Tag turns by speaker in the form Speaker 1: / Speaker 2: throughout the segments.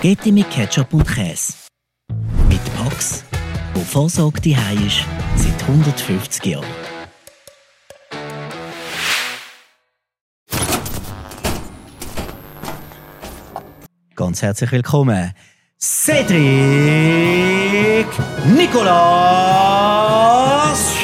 Speaker 1: Spaghetti mit Ketchup und Käse. Mit Pax, wo Vorsorge daheim ist seit 150 Jahren. Ganz herzlich willkommen, Cedric Nicolas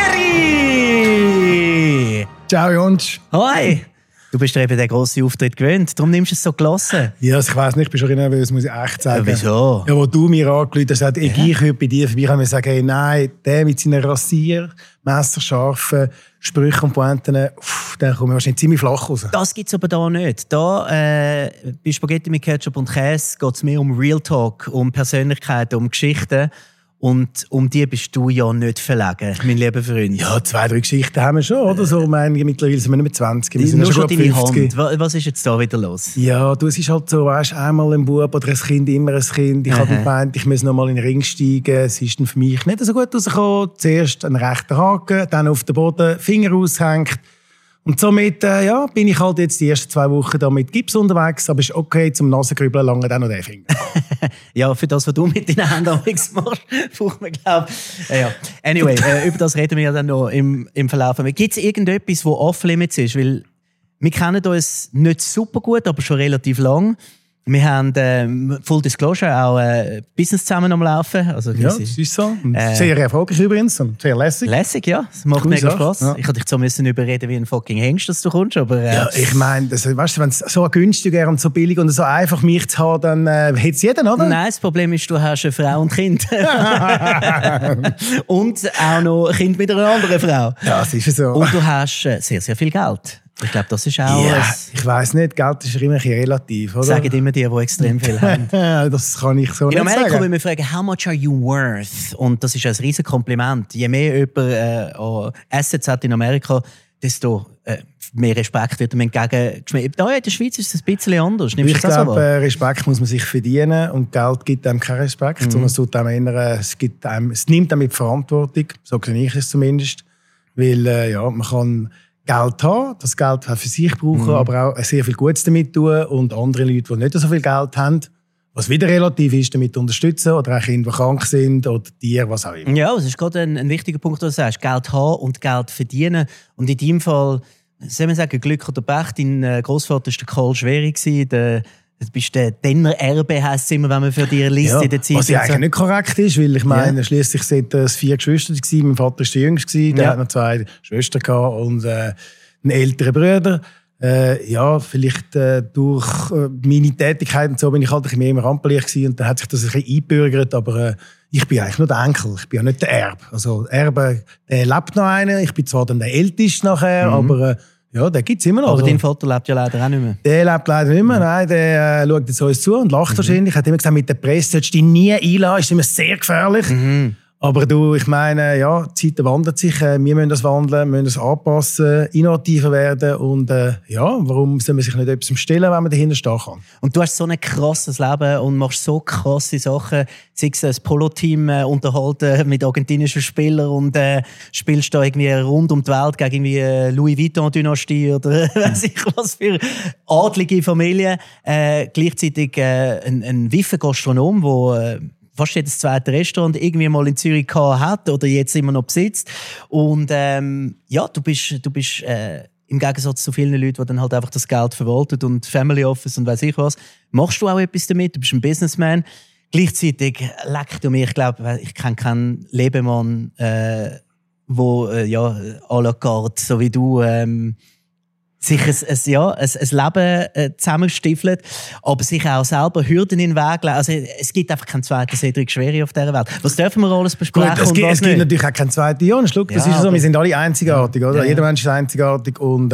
Speaker 1: Schweri!
Speaker 2: Ciao Jungs.
Speaker 1: Hi! Du bist dir eben den grossen Auftritt gewöhnt, darum nimmst du es so gelassen.
Speaker 2: Ja, ich weiss nicht, ich bin schon nervös, muss ich echt sagen.
Speaker 1: Ja, wieso?
Speaker 2: Ja, wo du mir angerufen hast, gesagt, ich heute bei dir vorbei, kann ich sagen, hey, nein, der mit seinen messerscharfen Sprüchen und Pointen, der kommt mir wahrscheinlich ziemlich flach raus.
Speaker 1: Das gibt es aber da nicht. Da, bei Spaghetti mit Ketchup und Käse geht es mehr um Real Talk, um Persönlichkeiten, um Geschichten. Und um die bist du ja nicht verlegen, mein lieber Freund.
Speaker 2: Ja, 2, 3 Geschichten haben wir schon, oder? So, mittlerweile sind wir nicht mehr 20. Wir sind
Speaker 1: nur
Speaker 2: schon
Speaker 1: deine
Speaker 2: 50.
Speaker 1: Hand. Was ist jetzt da wieder los?
Speaker 2: Ja, du, es ist halt so, weißt, einmal ein Bub oder ein Kind, immer ein Kind. Ich habe gemeint, ich muss noch mal in den Ring steigen. Es ist dann für mich nicht so gut rausgekommen. Zuerst einen rechten Haken, dann auf den Boden, Finger aushängt. Und somit bin ich halt jetzt die ersten 2 Wochen da mit Gips unterwegs, aber ist okay, zum Nasengrübeln lange dann noch den Finger.
Speaker 1: Ja, für das, was du mit deinen Händen machst, braucht man, glaube ich. Ja. Anyway, über das reden wir ja dann noch im Verlauf. Gibt es irgendetwas, das off-limits ist? Weil wir kennen uns nicht super gut, aber schon relativ lang. Wir haben Full Disclosure auch Business zusammen am Laufen. Also,
Speaker 2: ja, das ist so. Sehr erfolgreich übrigens und sehr lässig.
Speaker 1: Lässig, ja. Das macht mega Spaß. Ja. Ich hätte dich so müssen überreden wie ein fucking Hengst, dass du kommst. Aber,
Speaker 2: ja, ich meine, weißt du, wenn es so günstig wäre und so billig und so einfach mich zu haben, dann hätte es jeder, oder?
Speaker 1: Nein, das Problem ist, du hast eine Frau und Kind. Und auch noch ein Kind mit einer anderen Frau.
Speaker 2: Ja, das ist so.
Speaker 1: Und du hast sehr, sehr viel Geld. Ich glaube, das ist auch...
Speaker 2: Ja, ich weiss nicht, Geld ist immer ein bisschen relativ, oder?
Speaker 1: Sagen immer die extrem viel haben.
Speaker 2: Das kann ich so nicht sagen.
Speaker 1: In Amerika will man fragen, how much are you worth? Und das ist ein riesen Kompliment. Je mehr jemand Assets hat in Amerika, desto mehr Respekt wird ihm entgegengeschmissen. Da in der Schweiz ist es ein bisschen anders.
Speaker 2: Ich glaube, Respekt muss man sich verdienen und Geld gibt einem keinen Respekt, sondern es nimmt einem mit Verantwortung, so sehe ich es zumindest. Weil man kann Geld haben, das Geld für sich brauchen, aber auch sehr viel Gutes damit tun und andere Leute, die nicht so viel Geld haben, was wieder relativ ist, damit unterstützen oder auch Kinder, die krank sind oder Tiere, was auch immer.
Speaker 1: Ja, das ist gerade ein wichtiger Punkt, was du sagst. Geld haben und Geld verdienen. Und in deinem Fall, soll man sagen, Glück oder Pech, dein Großvater war der Karl Schweri. Du bist der Denner Erbe, heisst es immer, wenn man für dich liest in der Zeit.
Speaker 2: Was ja eigentlich nicht korrekt ist, weil ich meine, schliesslich sind es 4 Geschwister gewesen. Mein Vater war der Jüngste, der hat noch 2 Schwestern gehabt und einen älteren Bruder. Vielleicht durch meine Tätigkeit und so bin ich halt ein bisschen mehr im Rampenlicht gewesen und dann hat sich das ein bisschen eingebürgert, aber ich bin eigentlich nur der Enkel, ich bin ja nicht der Erbe. Also Erbe, der lebt noch einer, ich bin zwar dann der Älteste nachher, aber ja, den gibt es immer noch.
Speaker 1: Aber dein Vater lebt ja leider auch nicht mehr.
Speaker 2: Der lebt leider nicht mehr, nein, der schaut jetzt uns zu und lacht wahrscheinlich. Er hat immer gesagt, mit der Presse solltest du dich nie einlassen, ist immer sehr gefährlich. Aber du, ich meine, ja, die Zeit wandelt sich, wir müssen das wandeln, müssen das anpassen, innovativer werden und warum soll man sich nicht etwas stellen, wenn man dahinter stehen kann?
Speaker 1: Und du hast so ein krasses Leben und machst so krasse Sachen, sei es ein Polo-Team unterhalten mit argentinischen Spielern und spielst da irgendwie rund um die Welt gegen irgendwie Louis Vuitton-Dynastie oder weiss ich was für adlige Familie. Gleichzeitig ein wiffer Gastronom, der fast jedes zweite Restaurant irgendwie mal in Zürich hat oder jetzt immer noch besitzt. Und du bist im Gegensatz zu vielen Leuten, die dann halt einfach das Geld verwaltet und Family Office und weiss ich was, machst du auch etwas damit, du bist ein Businessman. Gleichzeitig leckt du mich, ich glaube, ich kenne keinen Lebemann, wo à la carte, so wie du, sich ein Leben zusammenstiefelt, aber sich auch selber Hürden in den Weg legen. Also es gibt einfach keinen zweiten Cedric Schweri auf dieser Welt. Was dürfen wir alles besprechen?
Speaker 2: Gut, es gibt natürlich auch keinen zweiten Jan. Das ist so, wir sind alle einzigartig, oder? Ja. Jeder Mensch ist einzigartig und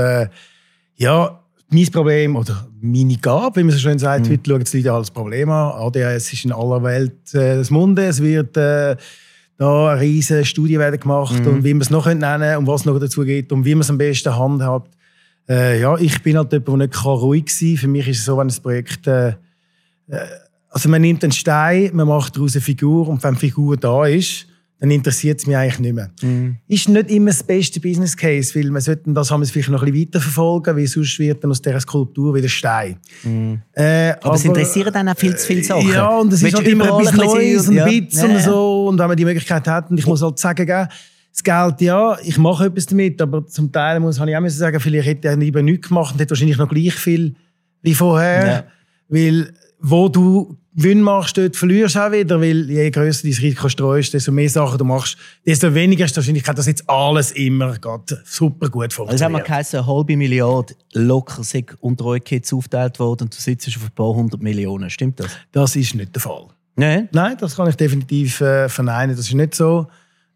Speaker 2: mein Problem oder meine Gabe, wie man so schön sagt, heute schauen die Leute als Problem an. ADHS ist in aller Welt das Munde. Es wird da eine riesige Studie werden gemacht und wie man es noch nennen kann und was noch dazu geht und wie man es am besten handhabt. Ich bin halt jemand, der nicht ruhig sein kann. Für mich ist es so, wenn ein Projekt... also man nimmt einen Stein, man macht daraus eine Figur und wenn die Figur da ist, dann interessiert es mich eigentlich nicht mehr. Ist nicht immer das beste Business Case, weil man sollte das haben wir vielleicht noch ein bisschen weiterverfolgen, weil sonst wird dann aus dieser Skulptur wieder Stein.
Speaker 1: Aber es interessieren dann auch viel zu viele Sachen.
Speaker 2: Ja, und es ist halt immer etwas Neues und Bits und so. Und wenn man die Möglichkeit hat, und ich muss halt sagen, das Geld, ja, ich mache etwas damit, aber zum Teil habe ich auch sagen, vielleicht hätte ich lieber nichts gemacht und hätte wahrscheinlich noch gleich viel wie vorher. Ja. Weil, wo du Gewinn machst, dort verlierst du auch wieder, weil je grösser dein Risiko streust, desto mehr Sachen du machst, desto weniger ist die Wahrscheinlichkeit, dass jetzt alles immer super gut funktioniert.
Speaker 1: Also haben wir geheißen, 500 Milliarden locker unter euch Kids aufgeteilt worden und du sitzt auf ein paar 100 Millionen. Stimmt das?
Speaker 2: Das ist nicht der Fall.
Speaker 1: Nein?
Speaker 2: Nein, das kann ich definitiv verneinen. Das ist nicht so.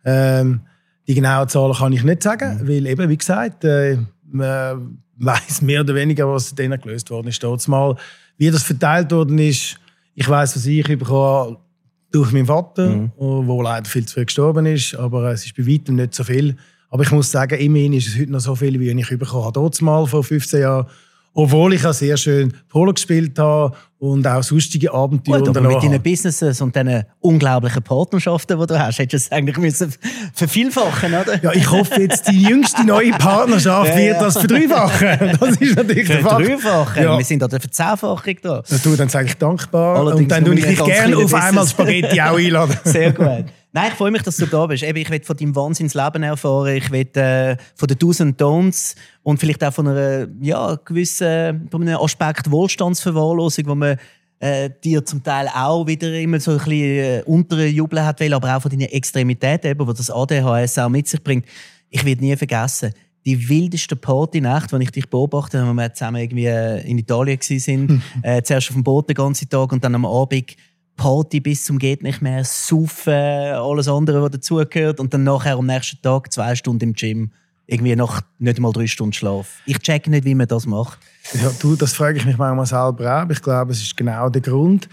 Speaker 2: Die genauen Zahlen kann ich nicht sagen, weil eben, wie gesagt, man weiss mehr oder weniger, was denen gelöst worden ist. Dort mal, wie das verteilt worden ist, ich weiss, was ich bekomme durch meinen Vater, der leider viel zu früh gestorben ist, aber es ist bei weitem nicht so viel. Aber ich muss sagen, immerhin ist es heute noch so viel, wie ich bekommen habe. Dort mal vor 15 Jahren, obwohl ich auch sehr schön Polo gespielt habe und auch sonstige Abenteuer
Speaker 1: unternommen habe. Mit deinen Businesses und diesen unglaublichen Partnerschaften, die du hast, hättest du es eigentlich müssen vervielfachen, oder?
Speaker 2: Ja, ich hoffe jetzt, die jüngste neue Partnerschaft wird das verdreifachen. Das ist natürlich der Fakt.
Speaker 1: Verdreifachen? Ja. Wir sind an der Verzehnfachung da.
Speaker 2: Ja, du, dann sage ich dankbar. Allerdings und dann tue ich dich gerne auf einmal Spaghetti auch einladen.
Speaker 1: Sehr gut. Nein, ich freue mich, dass du da bist. Ich will von deinem Wahnsinnsleben erfahren. Ich will von den Do's und Don'ts und vielleicht auch von einer gewissen von einem Aspekt Wohlstandsverwahrlosung, wo man dir zum Teil auch wieder immer so ein bisschen unterjubeln hat, aber auch von deinen Extremitäten, die das ADHS auch mit sich bringt. Ich werde nie vergessen, die wildeste Partynacht, als ich dich beobachtet habe, als wir zusammen irgendwie in Italien waren, zuerst auf dem Boot den ganzen Tag und dann am Abend Party bis zum geht nicht mehr, saufen, alles andere, was dazugehört und dann nachher am nächsten Tag 2 Stunden im Gym, irgendwie nach nicht mal 3 Stunden Schlaf. Ich check nicht, wie man das macht.
Speaker 2: Ja, du, das frage ich mich manchmal selber auch. Ich glaube, es ist genau der Grund.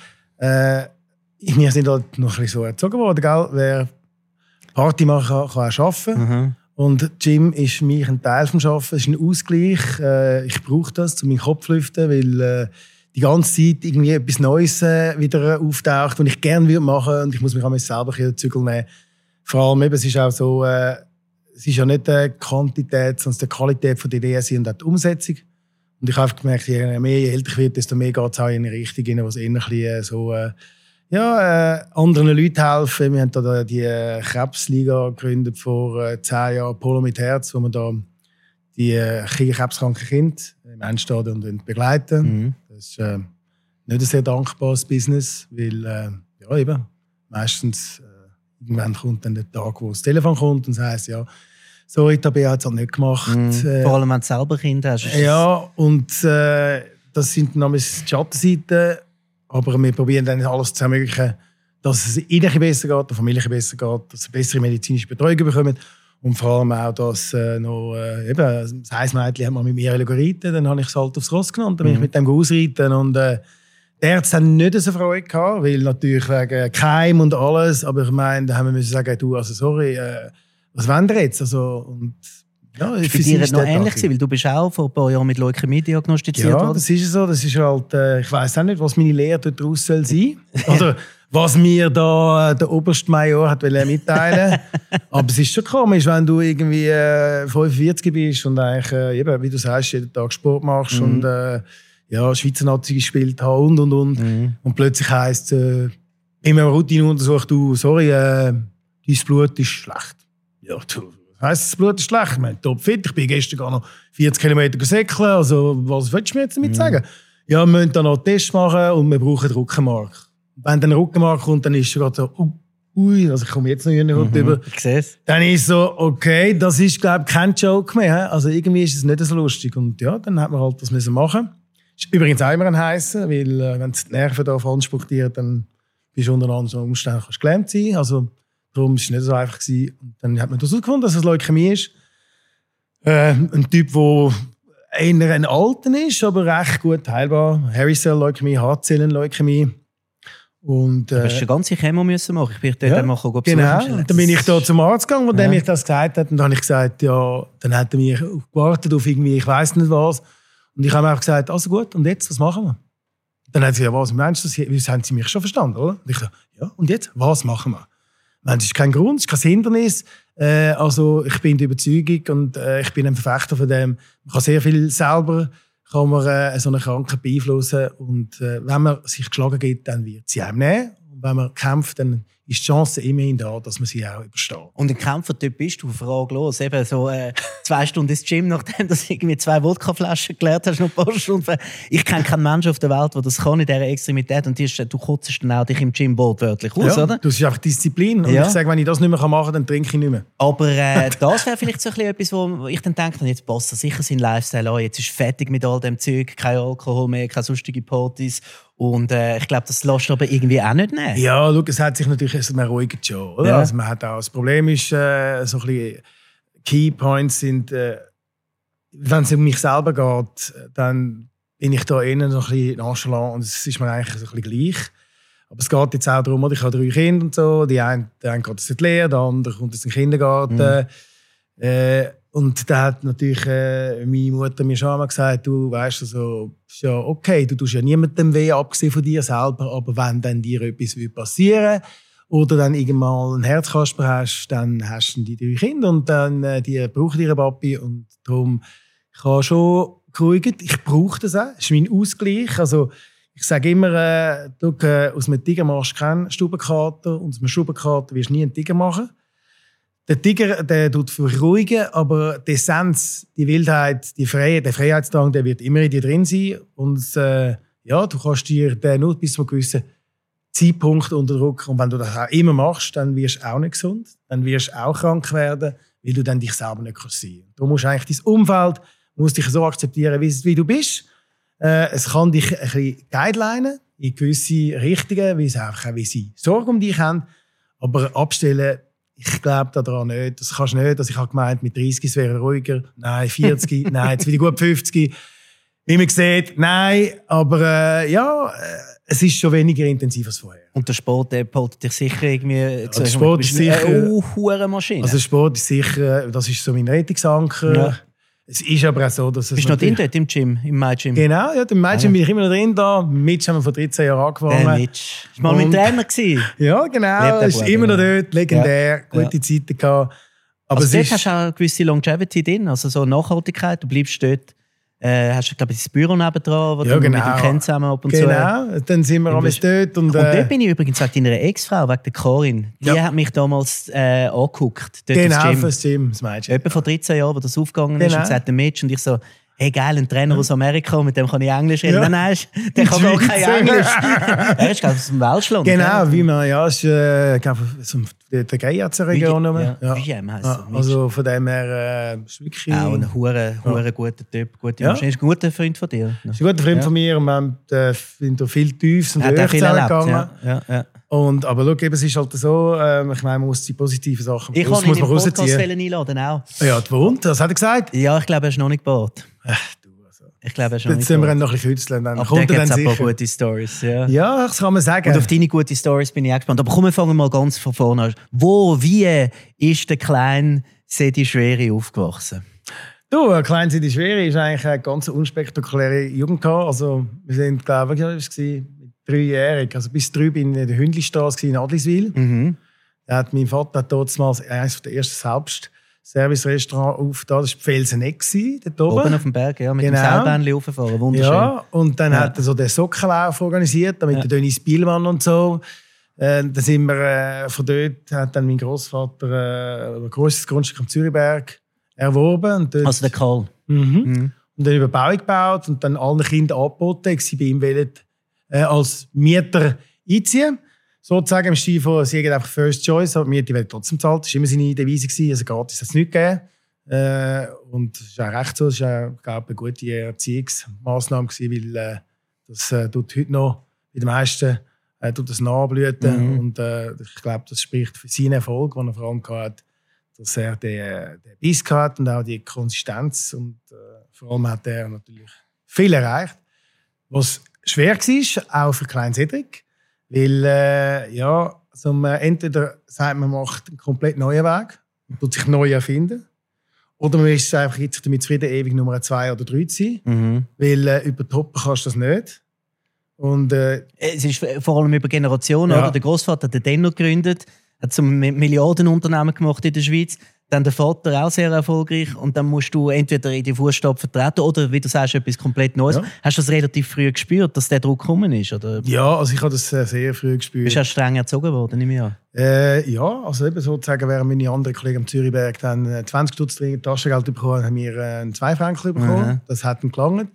Speaker 2: Wir sind halt noch ein bisschen so erzogen worden, gell? Wer Party machen kann auch arbeiten. Und Gym ist für mich ein Teil des Arbeiten, es ist ein Ausgleich. Ich brauche das, um meinen Kopf zu lüften, weil die ganze Zeit irgendwie etwas Neues wieder auftaucht, was ich gerne machen würde. Und ich muss mich auch selber ein Zügel nehmen. Vor allem, eben, es ist auch so, es ist ja nicht die Quantität, sondern die Qualität der Ideen und auch die Umsetzung. Und ich habe gemerkt, je mehr je älter ich werde, desto mehr geht es auch in eine Richtung, wo es eher ein bisschen so, anderen Leuten helfen. Wir haben da die Krebsliga gegründet vor 10 Jahren, Polo mit Herz, wo wir da die krebskranken Kinder im Endstadium begleiten. Das ist nicht ein sehr dankbares Business, weil eben, meistens irgendwann kommt dann der Tag, wo das Telefon kommt und sagt, ja, sorry, Tabea hat es halt nicht gemacht.
Speaker 1: Vor allem, wenn du selber Kinder hast.
Speaker 2: Ja, und das sind dann die Schattenseiten, aber wir probieren dann alles zu ermöglichen, dass es ihnen besser geht, der Familie besser geht, dass sie bessere medizinische Betreuung bekommen. Und vor allem auch, dass eben, das Heissmädchen hat mal mit mir reiten, dann habe ich es halt aufs Ross genommen, dann bin ich mit dem ausreiten und die Ärzte haben nicht so Freude gehabt, weil natürlich wegen Keim und alles, aber ich meine, da haben wir sagen, du, also sorry, was wollen wir jetzt? Also, und, ja,
Speaker 1: für dich ist noch ähnlich gewesen, weil du bist auch vor ein paar Jahren mit Leukämie diagnostiziert worden.
Speaker 2: Ja, das ist so, das ist halt, ich weiss auch nicht, was meine Lehre daraus soll sein. Oder was mir da der oberste Major hat mitteilen. Aber es ist schon komisch, wenn du irgendwie 45 bist und eigentlich, eben, wie du sagst, jeden Tag Sport machst und Schweizer Nazi gespielt hast und. Und plötzlich heisst es, immer Routine untersucht, du, sorry, dein Blut ist schlecht. Ja, du, heisst das Blut ist schlecht? Ich meine, topfit, ich bin gestern gar noch 40 Kilometer gesäckelt, also was willst du mir jetzt damit sagen? Ja, wir müssen dann noch einen Test machen und wir brauchen Rückenmark. Wenn dann ein Rückenmark kommt, dann ist es gerade so, ui, also ich komme jetzt noch hier über.
Speaker 1: Ich sehe es.
Speaker 2: Dann ist so, okay, das ist, glaube ich, kein Joke mehr. Also irgendwie ist es nicht so lustig. Und ja, dann hat man halt das müssen machen. Ist übrigens auch immer ein heissen, weil wenn die Nerven da ansportieren, dann bist du unter anderen Umständen gelähmt sein. Also darum war es nicht so einfach gewesen. Und dann hat man das herausgefunden, dass es Leukämie ist. Ein Typ, der eher ein Alten ist, aber recht gut heilbar. Hairy-Cell-Leukämie, Hartzellen-Leukämie. Und,
Speaker 1: du hast eine ganze Chemo müssen machen. Ich bin dort einmal besuchen.
Speaker 2: Genau. Und dann bin ich da zum Arzt gegangen, der mir das gesagt hat. Und dann habe ich gesagt, ja, dann hat er mich gewartet auf irgendwie, ich weiss nicht was. Und ich habe mir auch gesagt, also gut, und jetzt, was machen wir? Dann hat sie gesagt, ja, was meinst du? Haben Sie mich schon verstanden, oder? Und ich so, ja, und jetzt, was machen wir? Es ist kein Grund, es ist kein Hindernis. Also ich bin der Überzeugung und ich bin ein Verfechter von dem. Man kann sehr viel selber so eine Krankheit beeinflussen. Und wenn man sich geschlagen gibt, dann wird sie einem nehmen. Und wenn man kämpft, dann ist die Chance immerhin da, dass man sie auch übersteht.
Speaker 1: Und ein Kämpfertyp bist du, fraglos. Eben so 2 Stunden ins Gym, nachdem du irgendwie 2 Wodkaflaschen geleert hast, noch ein paar Stunden. Ich kenne keinen Menschen auf der Welt, der das kann in dieser Extremität. Und du kotzt dann auch dich im Gym wortwörtlich aus,
Speaker 2: ja,
Speaker 1: oder?
Speaker 2: Das ist einfach Disziplin. Und ich sage, wenn ich das nicht mehr machen kann, dann trinke ich nicht mehr.
Speaker 1: Aber das wäre vielleicht so etwas, wo ich dann denke, jetzt passt das sicher sein Lifestyle an. Jetzt ist fertig mit all dem Zeug, kein Alkohol mehr, keine sonstige Partys. Und ich glaube, das lässt aber irgendwie auch nicht nehmen.
Speaker 2: Ja, schau, es hat sich natürlich man ruhigt schon, oder?
Speaker 1: Ja.
Speaker 2: Also man hat auch, das Problem ist, so ein bisschen Key Points sind, wenn es um mich selber geht, dann bin ich da eher so ein bisschen nonchalant und es ist mir eigentlich so ein bisschen gleich. Aber es geht jetzt auch darum, oder? Ich habe 3 Kinder und so, der eine geht jetzt in die Lehre, der andere kommt jetzt in den Kindergarten. Und da hat natürlich meine Mutter mir schon einmal gesagt, du weißt, also, ist ja okay, du tust ja niemandem weh, abgesehen von dir selber, aber wenn dann dir etwas passieren oder dann irgendwann einen Herzkasper hast, dann hast du die 3 Kinder und dann die brauchen ihre Papi und darum ich habe schon geruhigt, ich brauche das auch, das ist mein Ausgleich, also ich sage immer, aus einem Tiger machst du keinen Stubenkater und aus einem Stubenkater wirst du nie einen Tiger machen. Der Tiger, der tut beruhigen, aber die Essenz, die Wildheit, der Freiheitsdrang, der wird immer in dir drin sein. Und ja, du kannst dir den nur bis zu einem gewissen Zeitpunkt unterdrücken. Und wenn du das auch immer machst, dann wirst du auch nicht gesund. Dann wirst du auch krank werden, weil du dann dich selber nicht sehen kannst. Du musst eigentlich dein Umfeld musst dich so akzeptieren, wie du bist. Es kann dich ein bisschen guidelinen in gewisse Richtungen, wie sie Sorge um dich haben. Aber abstellen, ich glaube daran nicht. Das kannst du nicht. Also ich habe gemeint, mit 30 es wäre ruhiger. Nein, 40, nein, jetzt wieder gut 50. Wie man sieht, nein. Aber ja, es ist schon weniger intensiv als vorher.
Speaker 1: Und der Sport hält dich sicher irgendwie...
Speaker 2: Ja, der Sport ist sicher...
Speaker 1: eine Maschine.
Speaker 2: Also der Sport ist sicher... Das ist so mein Rettungsanker. Ja. Es ist aber auch so, dass es...
Speaker 1: Bist du noch drin dort im Gym, im My-Gym?
Speaker 2: Genau, ja, im My-Gym bin ich immer noch drin da. Mitch haben wir vor 13 Jahren angefangen.
Speaker 1: Mitch. Das war mal mein Trainer gewesen.
Speaker 2: Ja, genau. Ist immer noch dort, legendär, gute Zeiten gehabt. Aber
Speaker 1: also dort hast du auch eine gewisse Longevity drin, also so Nachhaltigkeit. Du bleibst dort, hast du, glaube ich, das Büro nebendran, wo du mit dem Ken zusammen ab und zu...
Speaker 2: Genau, dann sind wir alles dort. Und
Speaker 1: dort bin ich übrigens wegen deiner Ex-Frau, wegen der Karin. Die hat mich damals angeguckt.
Speaker 2: Genau, fürs Gym, das Mädchen.
Speaker 1: Etwa vor 13 Jahren, wo das aufgegangen ist, und gesagt, der Mitch und ich so... Hey, geil, ein Trainer aus Amerika, mit dem kann ich Englisch reden. Ja. Nein, der kann gar kein Englisch. Er ist, glaube ich, aus dem Welschland.
Speaker 2: Genau, wie man, ja, ist, der Geiatzer-Region.
Speaker 1: Ja, VM heisst er.
Speaker 2: Also von dem her ist wirklich...
Speaker 1: Auch ein hure guter Typ, gute Maschine. Ist ein guter Freund von dir.
Speaker 2: Ist ein guter Freund von mir und wir sind durch viel Tiefs und Höchst zusammengegangen.
Speaker 1: Ja.
Speaker 2: Aber schau, eben, es ist halt so, ich meine, man muss die positiven Sachen
Speaker 1: ich kann ihn in den Podcast einladen auch.
Speaker 2: Ja, die wohnt, das hat er gesagt.
Speaker 1: Ja, ich glaube, er ist noch nicht gebaut. Ich glaube, er ist noch nicht
Speaker 2: gebaut. Jetzt müssen wir ihn noch ein bisschen kützeln. Dann
Speaker 1: kommt er dann sicher. Aber gute Stories.
Speaker 2: Ja, das kann man sagen.
Speaker 1: Und auf deine guten Stories bin ich auch gespannt. Aber komm, wir fangen mal ganz von vorne an. Wie ist der kleine Sedi Schweri aufgewachsen?
Speaker 2: Du, Klein Sedi Schweri ist eigentlich eine ganz unspektakuläre Jugend gehabt. Also, wir sind, glaube ich, mit 3-jährig. Also bis 3 bin ich in der Hündlistraße in Adliswil. Da hat mein Vater damals eines der ersten Service-Restaurants aufgetan. Das war Felseneck, dort oben.
Speaker 1: Oben auf dem Berg, ja, mit dem Seilbähnchen rauffahren. Wunderschön.
Speaker 2: Ja, und dann hat er so den Sockenlauf organisiert, mit der Dennis Bielmann und so. Dann sind wir von dort, hat dann mein Großvater ein grosses Grundstück am Zürichberg erworben. Und dort,
Speaker 1: also der Karl.
Speaker 2: Und dann Überbauung gebaut und dann allen Kindern angeboten. Sie bei ihm wollen als Mieter einziehen. Sozusagen im Stil von, sie haben einfach First Choice, aber die Miete wird trotzdem zahlt. Das war immer seine Devise, also gratis hat es nicht gegeben. Und das ist auch recht so, das war auch eine gute Erziehungsmaßnahme, weil das tut heute noch bei den meisten tut das nachblüten. Und ich glaube, das spricht für seinen Erfolg, den er vor allem hatte, dass er den Biss hat und auch die Konsistenz. Und vor allem hat er natürlich viel erreicht. Was schwer war, auch für Klein Cedric. Weil, also entweder sagt man, macht einen komplett neuen Weg, tut sich neu erfinden. Oder man ist einfach jetzt damit zufrieden, ewig Nummer 2 oder 3 zu sein. Weil übertoppen kannst du das nicht. Und,
Speaker 1: es ist vor allem über Generationen, oder? Der Großvater hat den Denno gegründet. hat zum Milliardenunternehmen gemacht in der Schweiz. Dann der Vater auch sehr erfolgreich und dann musst du entweder in die Fußstapfen vertreten oder, wie du sagst, etwas komplett Neues. Ja. Hast du das relativ früh gespürt, dass der Druck gekommen ist? Oder?
Speaker 2: Ja, also ich habe das sehr früh gespürt.
Speaker 1: Bist du auch streng erzogen worden, nehme ich an?
Speaker 2: Ja, also eben sozusagen, während meine anderen Kollegen am Zürichberg dann 20 Stutz Taschengeld bekommen, haben wir einen 2 Franken bekommen. Aha. Das hat dann gelangt.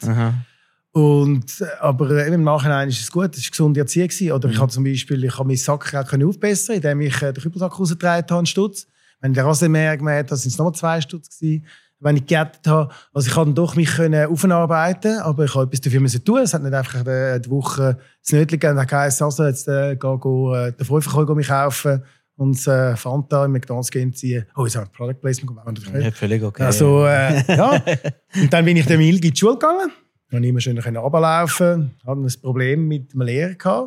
Speaker 2: Aber eben im Nachhinein ist es gut, es war eine gesunde Erziehung. Oder ich habe zum Beispiel meinen Sack aufbessern, indem ich den Kübelsack rausgetragen habe, einen Stutz. Wenn ich den Rasenmäher gemäht habe, sind es nochmal 2 Stutz gewesen. Wenn ich gegettet habe, also ich konnte doch mich aufarbeiten, aber ich habe etwas dafür tun. Es hat nicht einfach die Woche das Nötchen gegeben, dann heisst also jetzt den Fünfer mich kaufen und das Fanta im McDonald's gehen ziehen. Oh, jetzt habe ich Product Placement gemacht.
Speaker 1: Ja, völlig okay.
Speaker 2: Also, ja. Und dann bin ich dem Ilgi in die Schule gegangen. Ich konnte immer schön runterlaufen. Ich hatte ein Problem mit einem Lehrer gehabt,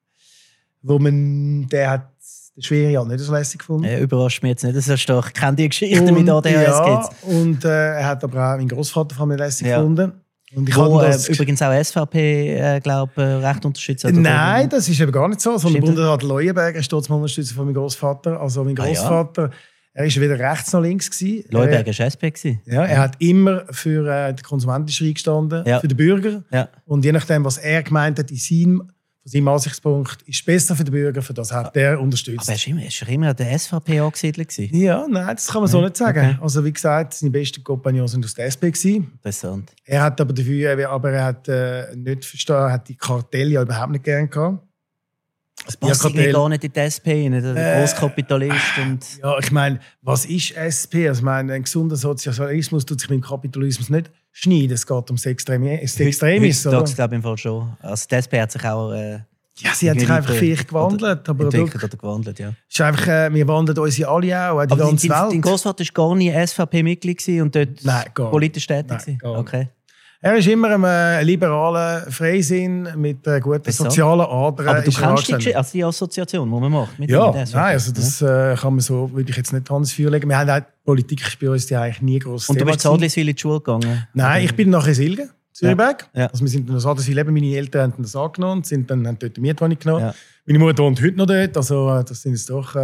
Speaker 2: der hat den Schwere nicht so lässig gefunden.
Speaker 1: Überrascht mich jetzt nicht so stark. Ich kenne die Geschichte mit ADHS.
Speaker 2: Ja, und er hat aber auch meinen Großvater von mir lässig gefunden. Und ich
Speaker 1: übrigens auch SVP, recht unterstützt.
Speaker 2: Nein, das ist eben gar nicht so. Sondern Bundesrat Leuenberger ist dort unterstützt von meinem Großvater. Also mein Großvater, er war weder rechts noch links gewesen.
Speaker 1: Leuenberger war SP.
Speaker 2: Ja, er hat immer für den Konsumentischen eingestanden, für den Bürger. Ja. Und je nachdem, was er gemeint hat, von seinem Ansichtspunkt ist besser für den Bürger, für das hat er unterstützt.
Speaker 1: Aber er war immer an der SVP angesiedelt?
Speaker 2: Ja, nein, das kann man so nicht sagen. Okay. Also wie gesagt, seine besten Kompagnons sind aus der SP gewesen.
Speaker 1: Interessant.
Speaker 2: Er hat aber dafür, er hat nicht verstanden, er hat die Kartelle ja überhaupt nicht gern gehabt.
Speaker 1: Das passt irgendwie gar nicht in die SP, nicht? Der Großkapitalist.
Speaker 2: Ja, ich meine, was ist SP? Also, ich meine, ein gesunder Sozialismus tut sich mit dem Kapitalismus nicht schneiden. Es geht ums Extremis.
Speaker 1: Das glaube ich im Fall schon. Also die SP hat sich auch...
Speaker 2: ja, sie hat sich einfach vielleicht gewandelt.
Speaker 1: Entwickelt oder gewandelt, ja.
Speaker 2: Ist einfach, wir wandeln uns ja alle auch, die ganze Welt.
Speaker 1: Dein Großvater war gar nie SVP-Mitglied und dort politisch tätig?
Speaker 2: Nein, okay. Er ist immer ein liberaler Freisinn mit guten sozialen Adern.
Speaker 1: Aber du kennst die Assoziation, die man macht? Mit
Speaker 2: nein, also das kann man so, würde ich jetzt nicht ans Feuer legen. Wir haben auch Politik ist bei uns ja eigentlich nie groß.
Speaker 1: Und du bist in Adliswil in die Schule gegangen?
Speaker 2: Nein, ich bin nachher Silgen, Zürichberg. Ja. Also wir sind in Adliswil, meine Eltern haben das angenommen und haben dort die Mietwohnung genommen. Ja. Meine Mutter wohnt heute noch dort, also das sind jetzt doch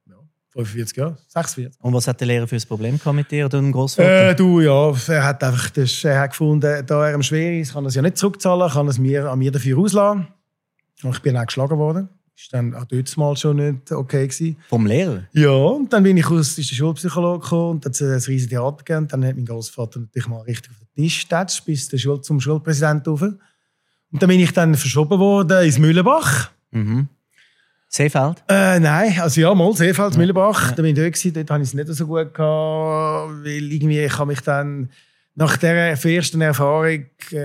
Speaker 2: 45 Jahre, 46.
Speaker 1: Und was hat der Lehrer für ein Problem mit dir oder dem Großvater?
Speaker 2: Er hat einfach er hat gefunden, da er schwer ist, kann er es ja nicht zurückzahlen, kann er es an mir dafür auslassen. Und ich bin auch geschlagen worden. Das war dann auch dort mal schon nicht okay gewesen.
Speaker 1: Vom Lehrer?
Speaker 2: Ja, und dann bin ich aus der Schulpsychologe gekommen und dann hat es ein riesiges Theater gegeben. Dann hat mein Großvater natürlich mal richtig auf den Tisch getatscht, bis zum Schulpräsidenten rauf. Und dann bin ich dann verschoben worden ins Mühlenbach.
Speaker 1: Mhm. Seefeld?
Speaker 2: Nein, also ja, mal Seefeld, Mühlenbach. Da bin ich dort, dort habe ich es nicht so gut gehabt, weil irgendwie ich habe mich dann nach dieser ersten Erfahrung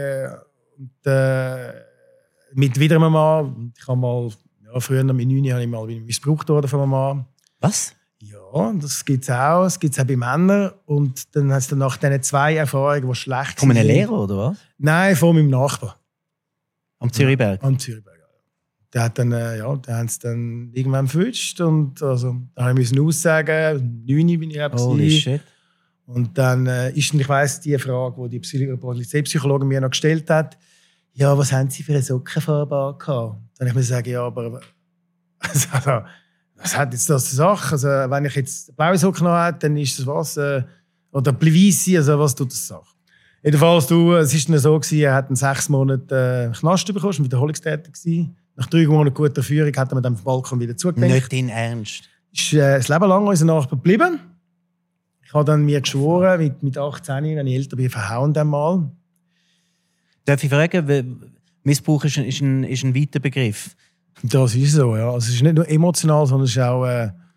Speaker 2: mit wieder einem Mann, ich habe mal, früher mit 9 habe ich mal missbraucht worden von einem Mann.
Speaker 1: Was?
Speaker 2: Ja, das gibt es auch. Das gibt es auch bei Männern. Und dann hast du nach diesen 2 Erfahrungen, die schlecht sind.
Speaker 1: Von einem Lehrer, oder was?
Speaker 2: Nein, von meinem Nachbar.
Speaker 1: Am Zürichberg?
Speaker 2: Ja, am Zürichberg. Der hat dann, der haben es dann irgendwann verwünscht und also, da musste ich aussagen, 9 bin ich eben.
Speaker 1: Holy shit.
Speaker 2: Und dann ist, ich weiss, die Frage, die Polizeipsychologin mir noch gestellt hat, ja, was haben Sie für eine Sockenfarbe gehabt? Dann ich mir sagen, ja, aber also, was hat jetzt das zur Sache? Also, wenn ich jetzt blaue Socken habe, dann ist das was? Oder weisse, also was tut das Sache? Jedenfalls, es war dann so, er hat 6 Monate Knast bekommen, war wiederholungstätig gewesen. Nach 3 Monaten guter Führung hat er mit dem Balkon wieder zugedeckt.
Speaker 1: Nicht in Ernst?
Speaker 2: Ist das Leben lang unser Nachbar geblieben. Ich habe dann mir geschworen, mit 18, wenn ich älter bin, verhauen dann mal.
Speaker 1: Darf ich fragen, Missbrauch ist ein weiter Begriff?
Speaker 2: Das ist so, ja. Also es ist nicht nur emotional, sondern es ist auch,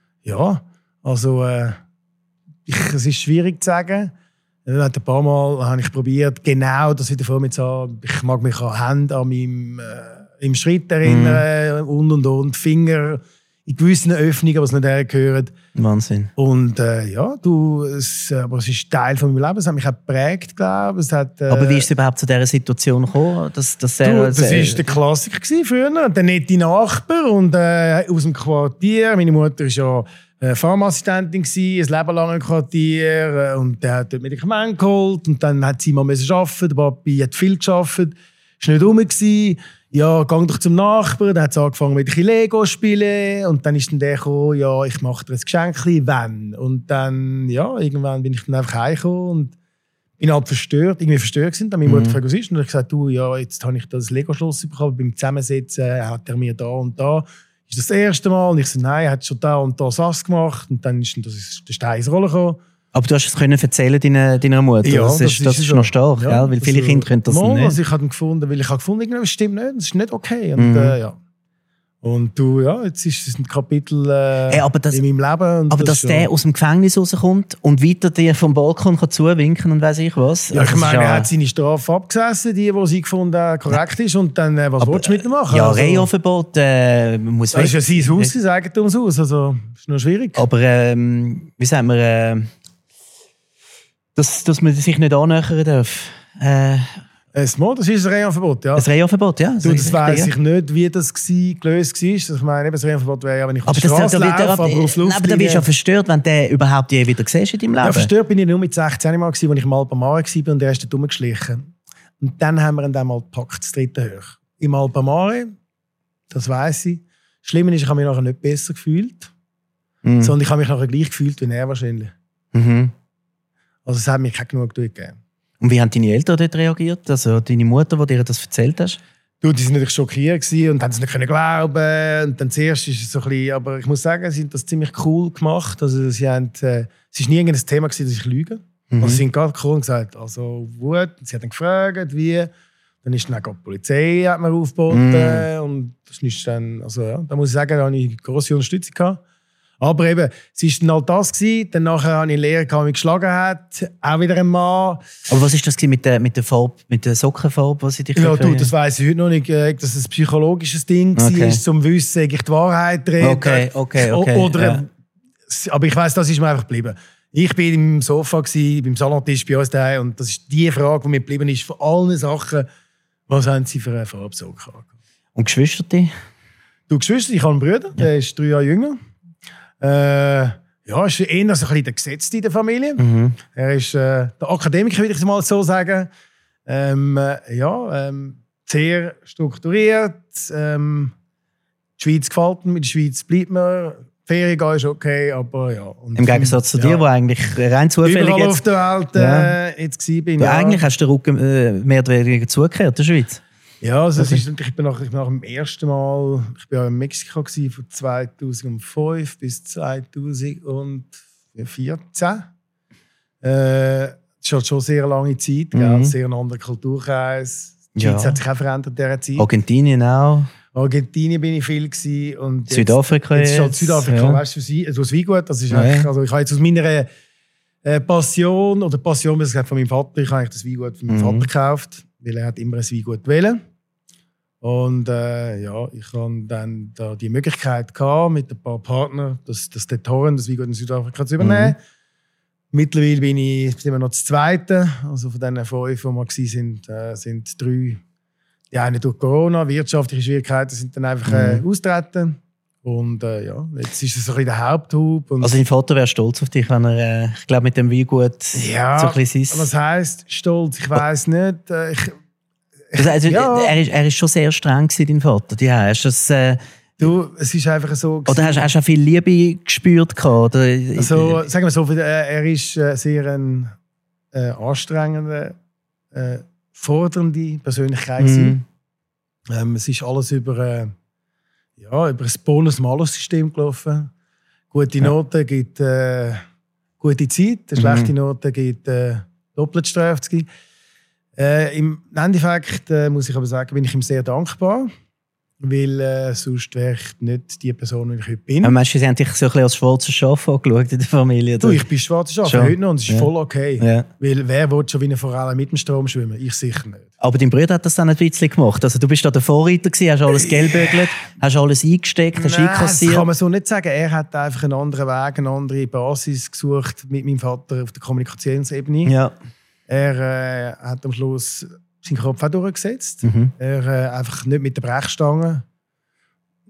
Speaker 2: es ist schwierig zu sagen. Ein paar Mal habe ich probiert, genau das wieder vor mir zu haben. Ich mag mich an Hände an meinem im Schritt erinnern und Finger in gewissen Öffnungen, die nicht hergehören.
Speaker 1: Wahnsinn.
Speaker 2: Und aber es ist Teil von meinem Leben. Es hat mich auch geprägt, glaube ich.
Speaker 1: Aber wie ist es überhaupt zu dieser Situation gekommen? Das war
Speaker 2: der Klassiker früher. Der nette Nachbar und aus dem Quartier. Meine Mutter war ja Pharmaassistentin, ein Leben lang im Quartier. Und der hat dort Medikamente geholt. Und dann hat sie mal arbeiten. Der Papi hat viel gearbeitet. Es war nicht rum. ja, geh doch zum Nachbarn. Dann hat es angefangen mit ein bisschen Lego spielen. Und dann ist dann der gekommen, ja, ich mache dir ein Geschenk, wenn. Und dann, ja, irgendwann bin ich dann einfach heimgekommen und bin halt irgendwie verstört gewesen. Dann meine Mutter gefragt, was ist. Und dann habe ich gesagt, du, ja, jetzt habe ich das Lego-Schloss bekommen. Beim Zusammensetzen hat er mir da und da. Ist das erste Mal? Und ich so, nein, er hat schon da und da Sass gemacht. Und dann ist der Stein ins Rollen gekommen.
Speaker 1: Aber du hast es können erzählen deiner Mutter.
Speaker 2: Ja,
Speaker 1: das ist noch stark,
Speaker 2: ja,
Speaker 1: gell? Weil viele Kinder können das nicht.
Speaker 2: Also ich habe gefunden, das stimmt nicht, das ist nicht okay. Und, ja. Und du, ja, jetzt ist es ein Kapitel in meinem Leben. Und
Speaker 1: aber dass der aus dem Gefängnis rauskommt und weiter dir vom Balkon kann zuwinken und weiss ich was.
Speaker 2: Ja, ich meine, er hat seine Strafe abgesessen, die sie gefunden haben, korrekt ist. Und dann, was willst du mit ihm machen?
Speaker 1: Ja, also, Reha-Verbot muss weg.
Speaker 2: Das ist ja sein Haus, sein Eigentumshaus. Also, ist noch schwierig.
Speaker 1: Aber, wie sagen wir, dass man sich nicht annähern darf.
Speaker 2: Das ist ein Reha-Verbot, ja.
Speaker 1: Ein Reha-Verbot, ja.
Speaker 2: Das weiss ich nicht, wie das gelöst war. Ich meine, das Reha-Verbot wäre ja, wenn ich auf die Straße laufe, aber auf Luft
Speaker 1: aber da wirst du ja verstört, wenn du überhaupt je wieder siehst in deinem Leben.
Speaker 2: Ja, verstört bin ich nur mit 16 Mal, als ich im Alpamare war und der ist dort rumgeschlichen. Und dann haben wir ihn dann mal gepackt, das dritte Hoch. Im Alpamare, das weiss ich. Das Schlimme ist, ich habe mich nachher nicht besser gefühlt, sondern ich habe mich nachher gleich gefühlt wie er wahrscheinlich.
Speaker 1: Mhm.
Speaker 2: Also es hat mir keine Genugtuung gegeben.
Speaker 1: Und wie haben deine Eltern dort reagiert? Also deine Mutter, die dir das erzählt hast?
Speaker 2: Du, die waren natürlich schockiert und haben es nicht glauben. Und dann zuerst ist es so ein bisschen, aber ich muss sagen, sie haben das ziemlich cool gemacht. Also es war nie irgendein Thema gewesen, dass ich lüge. Also sie sind gerade gekommen und gesagt, also gut. Sie haben dann gefragt, wie. Dann ist dann auch die Polizei hat mir aufgeboten. Und das ist dann, also ja, da muss ich sagen, da hatte ich grosse Unterstützung gehabt. Aber eben, es war dann halt das gewesen. Dann nachher hatte ich einen Lehrer, der mich geschlagen hat. Auch wieder ein Mann.
Speaker 1: Aber was war das mit der Farbe, mit der Sockenfarbe, was ich dich
Speaker 2: ja, du, das weiss ich heute noch nicht, dass es ein psychologisches Ding war, zum Wissen, ich die Wahrheit rede.
Speaker 1: Okay.
Speaker 2: Oder,
Speaker 1: ja.
Speaker 2: Aber ich weiss, das ist mir einfach geblieben. Ich war im Sofa, beim Salontisch bei uns daheim, und das ist die Frage, die mir geblieben ist, von allen Sachen, was haben sie für eine Farbsocke?
Speaker 1: Und Geschwister?
Speaker 2: Du, Geschwister, ich habe einen Bruder, der ist 3 Jahre jünger. Ja, ist eher so ein bisschen der Gesetzte in der Familie. Er ist der Akademiker, würde ich mal so sagen. Sehr strukturiert. Die Schweiz gefällt mir, mit der Schweiz bleibt mir. Ferien gehen ist okay, aber ja. Und
Speaker 1: im Gegensatz zu dir, wo eigentlich rein zufällig
Speaker 2: überall
Speaker 1: jetzt...
Speaker 2: auf der Welt jetzt war.
Speaker 1: Ja. Eigentlich hast du den Rücken mehr oder weniger zugekehrt, der Schweiz.
Speaker 2: Ja, also ich bin nach dem ersten Mal, ich war in Mexiko von 2005 bis 2014. Das ist halt schon eine sehr lange Zeit, sehr ein anderer Kulturkreis. Die Schweiz hat sich auch verändert in dieser Zeit.
Speaker 1: Argentinien auch.
Speaker 2: Argentinien bin ich viel gewesen. Und
Speaker 1: Südafrika
Speaker 2: jetzt. Ist halt Südafrika, weißt du, das Weingut, das ist eigentlich, also ich habe jetzt aus meiner Passion, wie es gesagt, von meinem Vater, ich habe eigentlich das Weingut von meinem Vater gekauft, weil er hat immer ein Weingut wählen. Und ich hatte dann da die Möglichkeit gehabt, mit ein paar Partnern das Horn, das Weingut in Südafrika zu übernehmen. Mittlerweile sind wir noch das Zweite. Also von diesen 5, die wir waren, sind 3, die eine durch Corona, wirtschaftliche Schwierigkeiten, sind dann einfach austreten. Und jetzt ist es so ein bisschen der Haupthub.
Speaker 1: Also dein Vater wäre stolz auf dich, wenn er, ich glaube, mit dem Weingut so ein bisschen ist.
Speaker 2: Was heisst stolz? Ich weiss nicht.
Speaker 1: Er ist schon sehr streng gewesen, dein Vater. Ja, hast das,
Speaker 2: es ist einfach so.
Speaker 1: Oder hast du auch viel Liebe gespürt? Oder?
Speaker 2: Also, sagen wir so, er ist sehr ein anstrengender, fordernde Persönlichkeit. Es ist alles über das Bonus-Malus-System gelaufen. Gute Noten gibt gute Zeit, schlechte Noten gibt Doppelstrafe. Im Endeffekt muss ich aber sagen, bin ich ihm sehr dankbar, weil sonst wäre ich nicht die Person, die ich heute bin.
Speaker 1: Aber meinst du, sie haben dich so ein bisschen als schwarzes Schaf angeschaut in der Familie? Oder?
Speaker 2: Du, ich bin schwarzes Schaf heute noch und es ist voll okay. Ja. Weil wer will schon wie eine Forelle mit dem Strom schwimmen? Ich sicher nicht.
Speaker 1: Aber dein Bruder hat das dann ein bisschen gemacht. Also du bist da der Vorreiter gewesen, hast alles gelbbügelt, hast alles eingesteckt, hast einkassiert.
Speaker 2: Das kann man so nicht sagen. Er hat einfach einen anderen Weg, eine andere Basis gesucht mit meinem Vater auf der Kommunikationsebene. Ja. Er hat am Schluss seinen Kopf auch durchgesetzt. Er einfach nicht mit der Brechstange.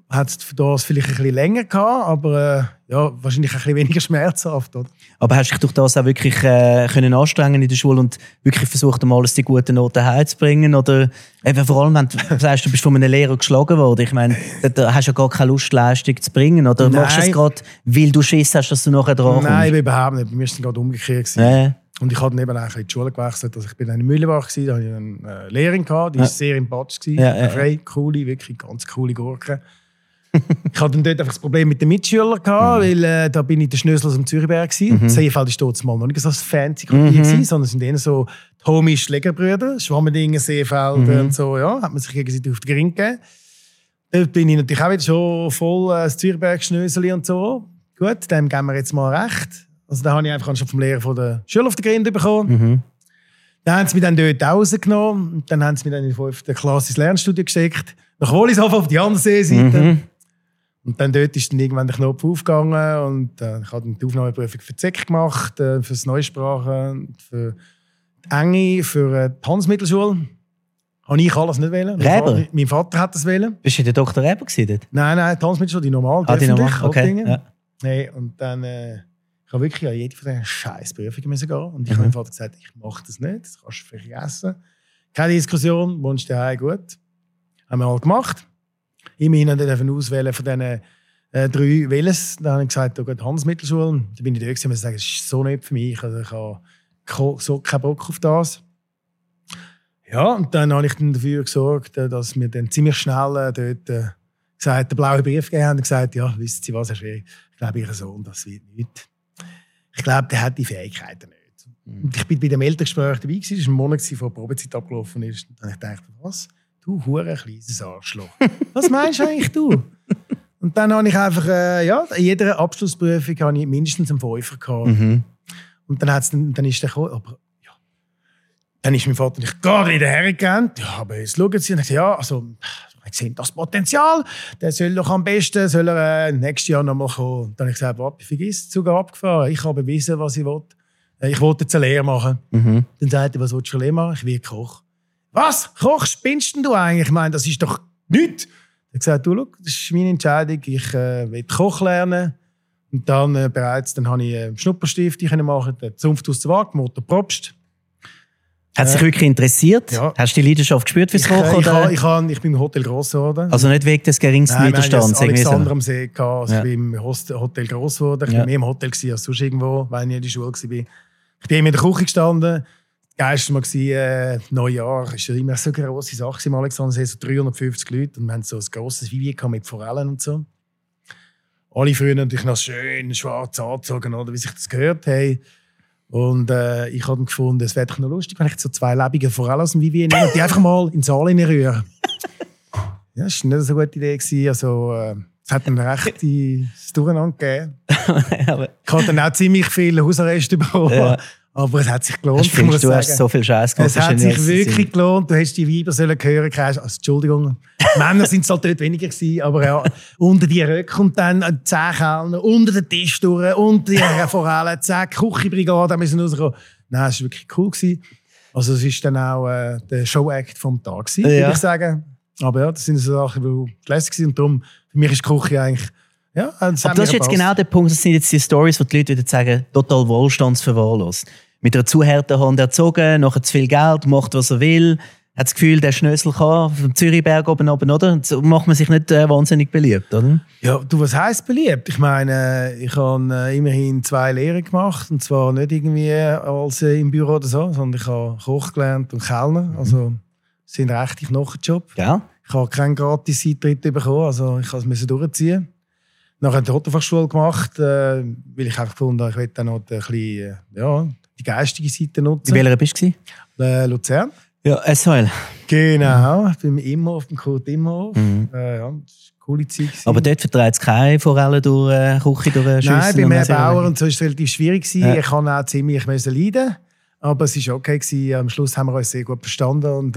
Speaker 2: hat es für das vielleicht ein bisschen länger gehabt, aber wahrscheinlich ein bisschen weniger schmerzhaft. Oder?
Speaker 1: Aber hast du dich durch das auch wirklich können anstrengen in der Schule und wirklich versucht, mal die guten Noten heimzubringen? Oder eben vor allem, wenn du sagst, du bist von einem Lehrer geschlagen worden, ich meine, da hast du ja gar keine Lust, Leistung zu bringen. Oder machst du es gerade, weil du Schiss hast, dass du nachher dran kommst?
Speaker 2: Nein, überhaupt nicht. Bei mir war es gerade umgekehrt. Und ich habe dann eben eigentlich in die Schule gewechselt. Also ich bin in Mühlenbach, da hatte ich eine Lehrerin, die war sehr empathisch. Frei, coole, wirklich ganz coole Gurke. Ich hatte dann dort einfach das Problem mit den Mitschülern, weil da bin ich der Schnösel aus dem Zürichberg. Seefeld war dort mal noch nicht so fancy, sondern es sind eher so die Homisch-Schlägerbrüder, Schwammendingen, Seefeld und so. Ja, hat man sich gegenseitig auf den Gring gegeben. Dort bin ich natürlich auch wieder schon voll das Zürichberg-Schnöseli und so. Gut, dem geben wir jetzt mal recht. Also da habe ich einfach schon vom Lehrer von der Schule auf den Grind bekommen. Dann haben sie mich dann dort rausgenommen und dann haben sie mich dann in der 5. Klasse ins Lernstudio geschickt. Nach Wollishofen auf die andere Seeseite. Und dann dort ist dann irgendwann der Knopf aufgegangen und ich habe dann die Aufnahmeprüfung für die SEC gemacht, für das Neusprachen, für die Enge, für die Handelsmittelschule. Habe ich alles nicht wählen.
Speaker 1: Reber?
Speaker 2: Mein Vater hat das wählen.
Speaker 1: Bist du der Dr. Reber gewesen?
Speaker 2: Nein, die Handelsmittelschule, die normal.
Speaker 1: Die normal, okay. Ja.
Speaker 2: Nee, und dann ich habe wirklich an jede von diesen scheiß Prüfungen gehen. Und ich habe meinem Vater gesagt, ich mache das nicht, das kannst du vergessen. Keine Diskussion, wohnst du daheim, gut. Haben wir halt gemacht. Immerhin dürfen auswählen von diesen 3 Welles. Dann habe ich gesagt, da geht Handelsmittelschule. Da bin ich da gewesen und gesagt, das ist so nicht für mich. Also ich habe so keinen Bock auf das. Ja, und dann habe ich dann dafür gesorgt, dass wir dann ziemlich schnell dort gesagt, den blauen Brief gegeben haben und gesagt, ja, wissen Sie was, Herr Schwierig, ich glaube, Ihr Sohn, das wird nicht. Ich glaube, der hat die Fähigkeiten nicht. Und ich war bei dem Elterngespräch dabei, das war ein Monat, bevor die Probezeit abgelaufen ist. Und dann habe ich gedacht, was? Du hure kleines Arschloch. Was meinst du eigentlich, du? Und dann habe ich einfach, in jeder Abschlussprüfung habe ich mindestens einen Fünfer gehabt. Und dann ist der gekommen, aber ja. Dann ist mein Vater nicht gerade wieder hergegangen. Ja, aber jetzt schauen Sie. Und ich ja, also, wir sehen das Potenzial. Der soll doch am besten nächstes Jahr noch mal kommen. Und dann habe ich gesagt, warte, vergiss, Zug abgefahren. Ich habe bewiesen, was ich will. Ich wollte jetzt eine Lehre machen. Dann sagt er, was willst du eine Lehre machen? Ich will Koch. Was? Koch, spinnst denn du eigentlich? Ich meine, das ist doch nichts. Er hat gesagt, du, schau, das ist meine Entscheidung. Ich will Koch lernen. Und dann dann habe ich einen Schnupperstift machen, den Zunft aus der Waage, Motor Probst.
Speaker 1: Hat es dich wirklich interessiert?
Speaker 2: Ja.
Speaker 1: Hast du die Leidenschaft gespürt fürs Kochen?
Speaker 2: Ich bin im Hotel Grossworden.
Speaker 1: Also nicht wegen des geringsten Widerstands?
Speaker 2: Nein, Alexander am See. Also ich bin im Hotel Grossorden. Ich war mehr im Hotel als sonst irgendwo, weil ich in der Schule war. Ich bin immer in der Küche gestanden. Das geilste Mal war Neujahr. Das war immer so eine grosse Sache im Alexandersee, so 350 Leute. Und wir hatten so ein grosses Vivier mit Forellen und so. Alle früher natürlich noch schön schwarz angezogen, oder wie sich das gehört. Hey. Und ich habe gefunden, es wäre doch noch lustig, wenn ich so 2 lebige Forellen aus dem Vivier nehme und die einfach mal in den Saal rühren. Ja, das war nicht so eine gute Idee. Also, es hat dann recht das Durcheinander gegeben. Ich habe dann auch ziemlich viel Hausarrest bekommen. Ja. Aber es hat sich gelohnt.
Speaker 1: Du hast so viel Scheiß gemacht.
Speaker 2: Es hat sich wirklich gelohnt. Du hättest die Weiber hören können. Also, Entschuldigung. Männer sind es halt dort weniger gewesen. Aber ja, unter die Röcke und dann 10 Kellner, unter den Tisch durch, unter die Forellen, 10 Küchenbrigade müssen rauskommen. Nein, es war wirklich cool gewesen. Also, es war dann auch der Show-Act vom Tag gewesen, würde ich sagen. Aber ja, das sind so Sachen, die lässig waren. Und darum, für mich ist die Küche eigentlich. Ja, aber das ist jetzt genau der Punkt. Das sind jetzt die Storys, wo die Leute wieder sagen, total wohlstandsverwahrlost. Mit einer zu harten Hand erzogen, nachher zu viel Geld, macht, was er will, hat das Gefühl, der Schnösel kann vom Zürichberg oben, oder? So macht man sich nicht wahnsinnig beliebt, oder? Ja, du, was heisst beliebt? Ich meine, ich habe immerhin 2 Lehren gemacht, und zwar nicht irgendwie als im Büro oder so, sondern ich habe Koch gelernt und Kellner, also das sind rechte Knochenjob.
Speaker 1: Ja.
Speaker 2: Ich habe keinen gratis Eintritt bekommen, also ich musste es durchziehen. Nachher die Hotelfachschule gemacht, weil ich einfach gefunden, ich will dann noch ein bisschen, die geistige Seite nutzen.
Speaker 1: In welcher bist du?
Speaker 2: Luzern.
Speaker 1: Ja, SHL.
Speaker 2: Genau, beim Imhof, beim Kurt Imhof. Ja, das war eine coole Zeit.
Speaker 1: Aber dort vertreibt es keine Forellen durch Küche, durch Schüsseln?
Speaker 2: Nein, bei mehr Bauern und so war es relativ schwierig. Ja. Ich kann auch ziemlich leiden, aber es war okay. Am Schluss haben wir uns sehr gut verstanden. Und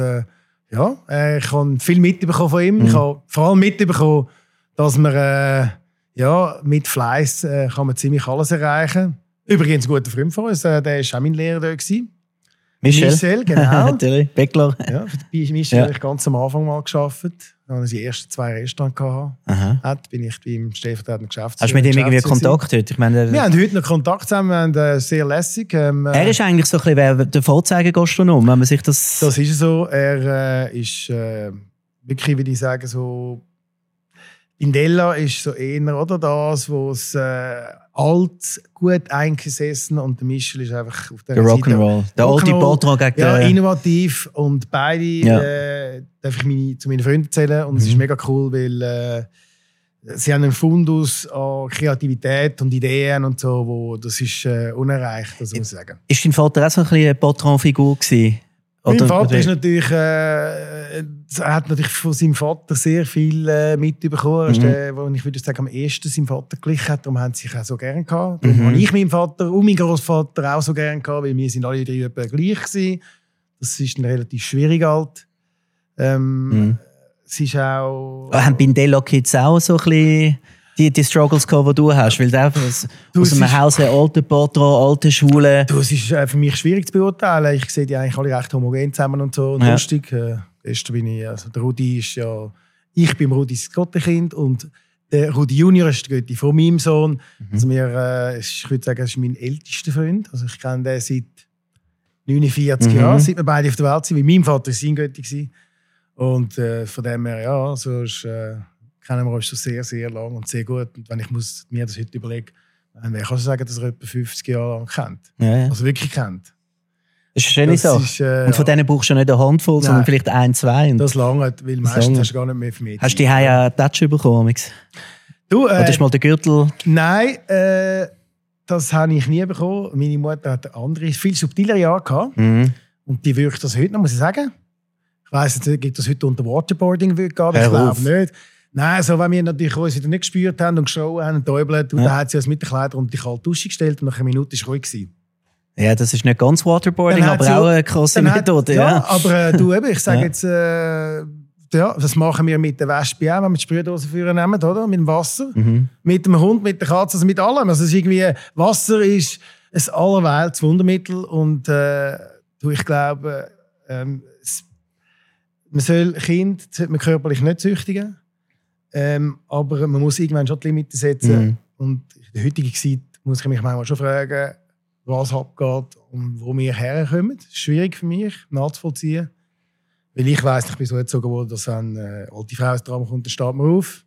Speaker 2: ich habe viel mitbekommen von ihm. Ich habe vor allem mitbekommen, dass man mit Fleiss kann man ziemlich alles erreichen. Übrigens ein guter Freund von uns, der war auch mein Lehrer dort. Michel, genau.
Speaker 1: Natürlich, Beckler.
Speaker 2: Ja, für Michel habe ich ganz am Anfang mal gearbeitet. als ich die ersten 2 Restaurants hatte, bin ich beim stellvertretenden Geschäftsführer.
Speaker 1: Hast du mit ihm irgendwie Kontakt heute? Ich meine,
Speaker 2: wir haben heute noch Kontakt zusammen, wir haben sehr lässig.
Speaker 1: Er ist eigentlich so ein bisschen der Vorzeigegastronom, wenn man sich das...
Speaker 2: Das ist so. Er ist wirklich, würde ich sagen, so... Indella ist so eher oder das, wo es alt, gut eingesessen und der Michel ist einfach auf der
Speaker 1: Rock'n'Roll. Der alte Patron gegen
Speaker 2: innovativ und beide darf ich zu meinen Freunden zählen und es ist mega cool, weil sie haben einen Fundus an Kreativität und Ideen und so, wo das ist unerreicht, das muss ich sagen.
Speaker 1: Ist dein Vater auch so ein bisschen eine Patron-Figur gewesen?
Speaker 2: Mein Vater ist natürlich, hat natürlich von seinem Vater sehr viel mitbekommen. Er ist der, wo ich würde sagen, am ehesten seinem Vater gleich hat. Darum haben sie sich auch so gerne gehabt. Darum habe ich meinen Vater und meinen Großvater auch so gerne gehabt, weil wir sind alle 3 etwa gleich gewesen. Das ist dann relativ schwierig halt. Es ist auch...
Speaker 1: Haben bei den Delo-Kids auch so ein bisschen die Struggles gehabt, die du hast? Weil der aus einem Haus ein alter Patron, alte Schule...
Speaker 2: Es ist für mich schwierig zu beurteilen. Ich sehe die eigentlich alle recht homogen zusammen und so. Und lustig. Gestern bin ich... Also der Rudi ist ja... Ich bin Rudi das Gottenkind und der Rudi Junior ist der Götti von meinem Sohn. Also ich würde sagen, das ist mein ältester Freund. Also ich kenne den seit 49 Jahren, seit wir beide auf der Welt sind. Weil mein Vater war sein Götti. Und von dem her, ja, so ist... kennen wir uns schon sehr, sehr lang und sehr gut. Und wenn ich mir das heute überlege, dann kann ich sagen, dass er etwa 50 Jahre lang kennt.
Speaker 1: Ja.
Speaker 2: Also wirklich kennt.
Speaker 1: Das ist eine schöne Sache. Und von denen brauchst du nicht eine Handvoll, sondern vielleicht 1, 2.
Speaker 2: Das lange, weil meistens hast du gar nicht mehr für mich.
Speaker 1: Hast du die einen Touch bekommen? Oder ist mal der Gürtel?
Speaker 2: Nein, das habe ich nie bekommen. Meine Mutter hat andere, viel subtilere Jahre gehabt. Und die wirkt das heute noch, muss ich sagen. Ich weiss nicht, gibt das heute unter Waterboarding gehen? Ich glaube nicht. Nein, also wenn wir natürlich uns wieder nicht gespürt haben und geschrauen haben und täubelt, dann hat sie uns mit den Kleidern unter die kalte Dusche gestellt und nach einer Minute war es ruhig gewesen.
Speaker 1: Ja, das ist nicht ganz Waterboarding, aber auch eine krasse Methode.
Speaker 2: Ja, aber du eben, ich sage jetzt, das machen wir mit der Wespe auch, wenn wir die Sprühdose führen nehmen, oder? Mit dem Wasser, mit dem Hund, mit der Katze, also mit allem. Also es ist irgendwie, Wasser ist ein allerwelts Wundermittel und ich glaube, man soll körperlich nicht züchtigen. Aber man muss irgendwann schon die Limite setzen. Und in der heutigen Zeit muss ich mich manchmal schon fragen, was abgeht und wo wir herkommen. Das ist schwierig für mich nachzuvollziehen. Weil ich weiss, ich bin so erzogen worden, dass wenn eine alte Frau ins Tram kommt, dann steht man auf.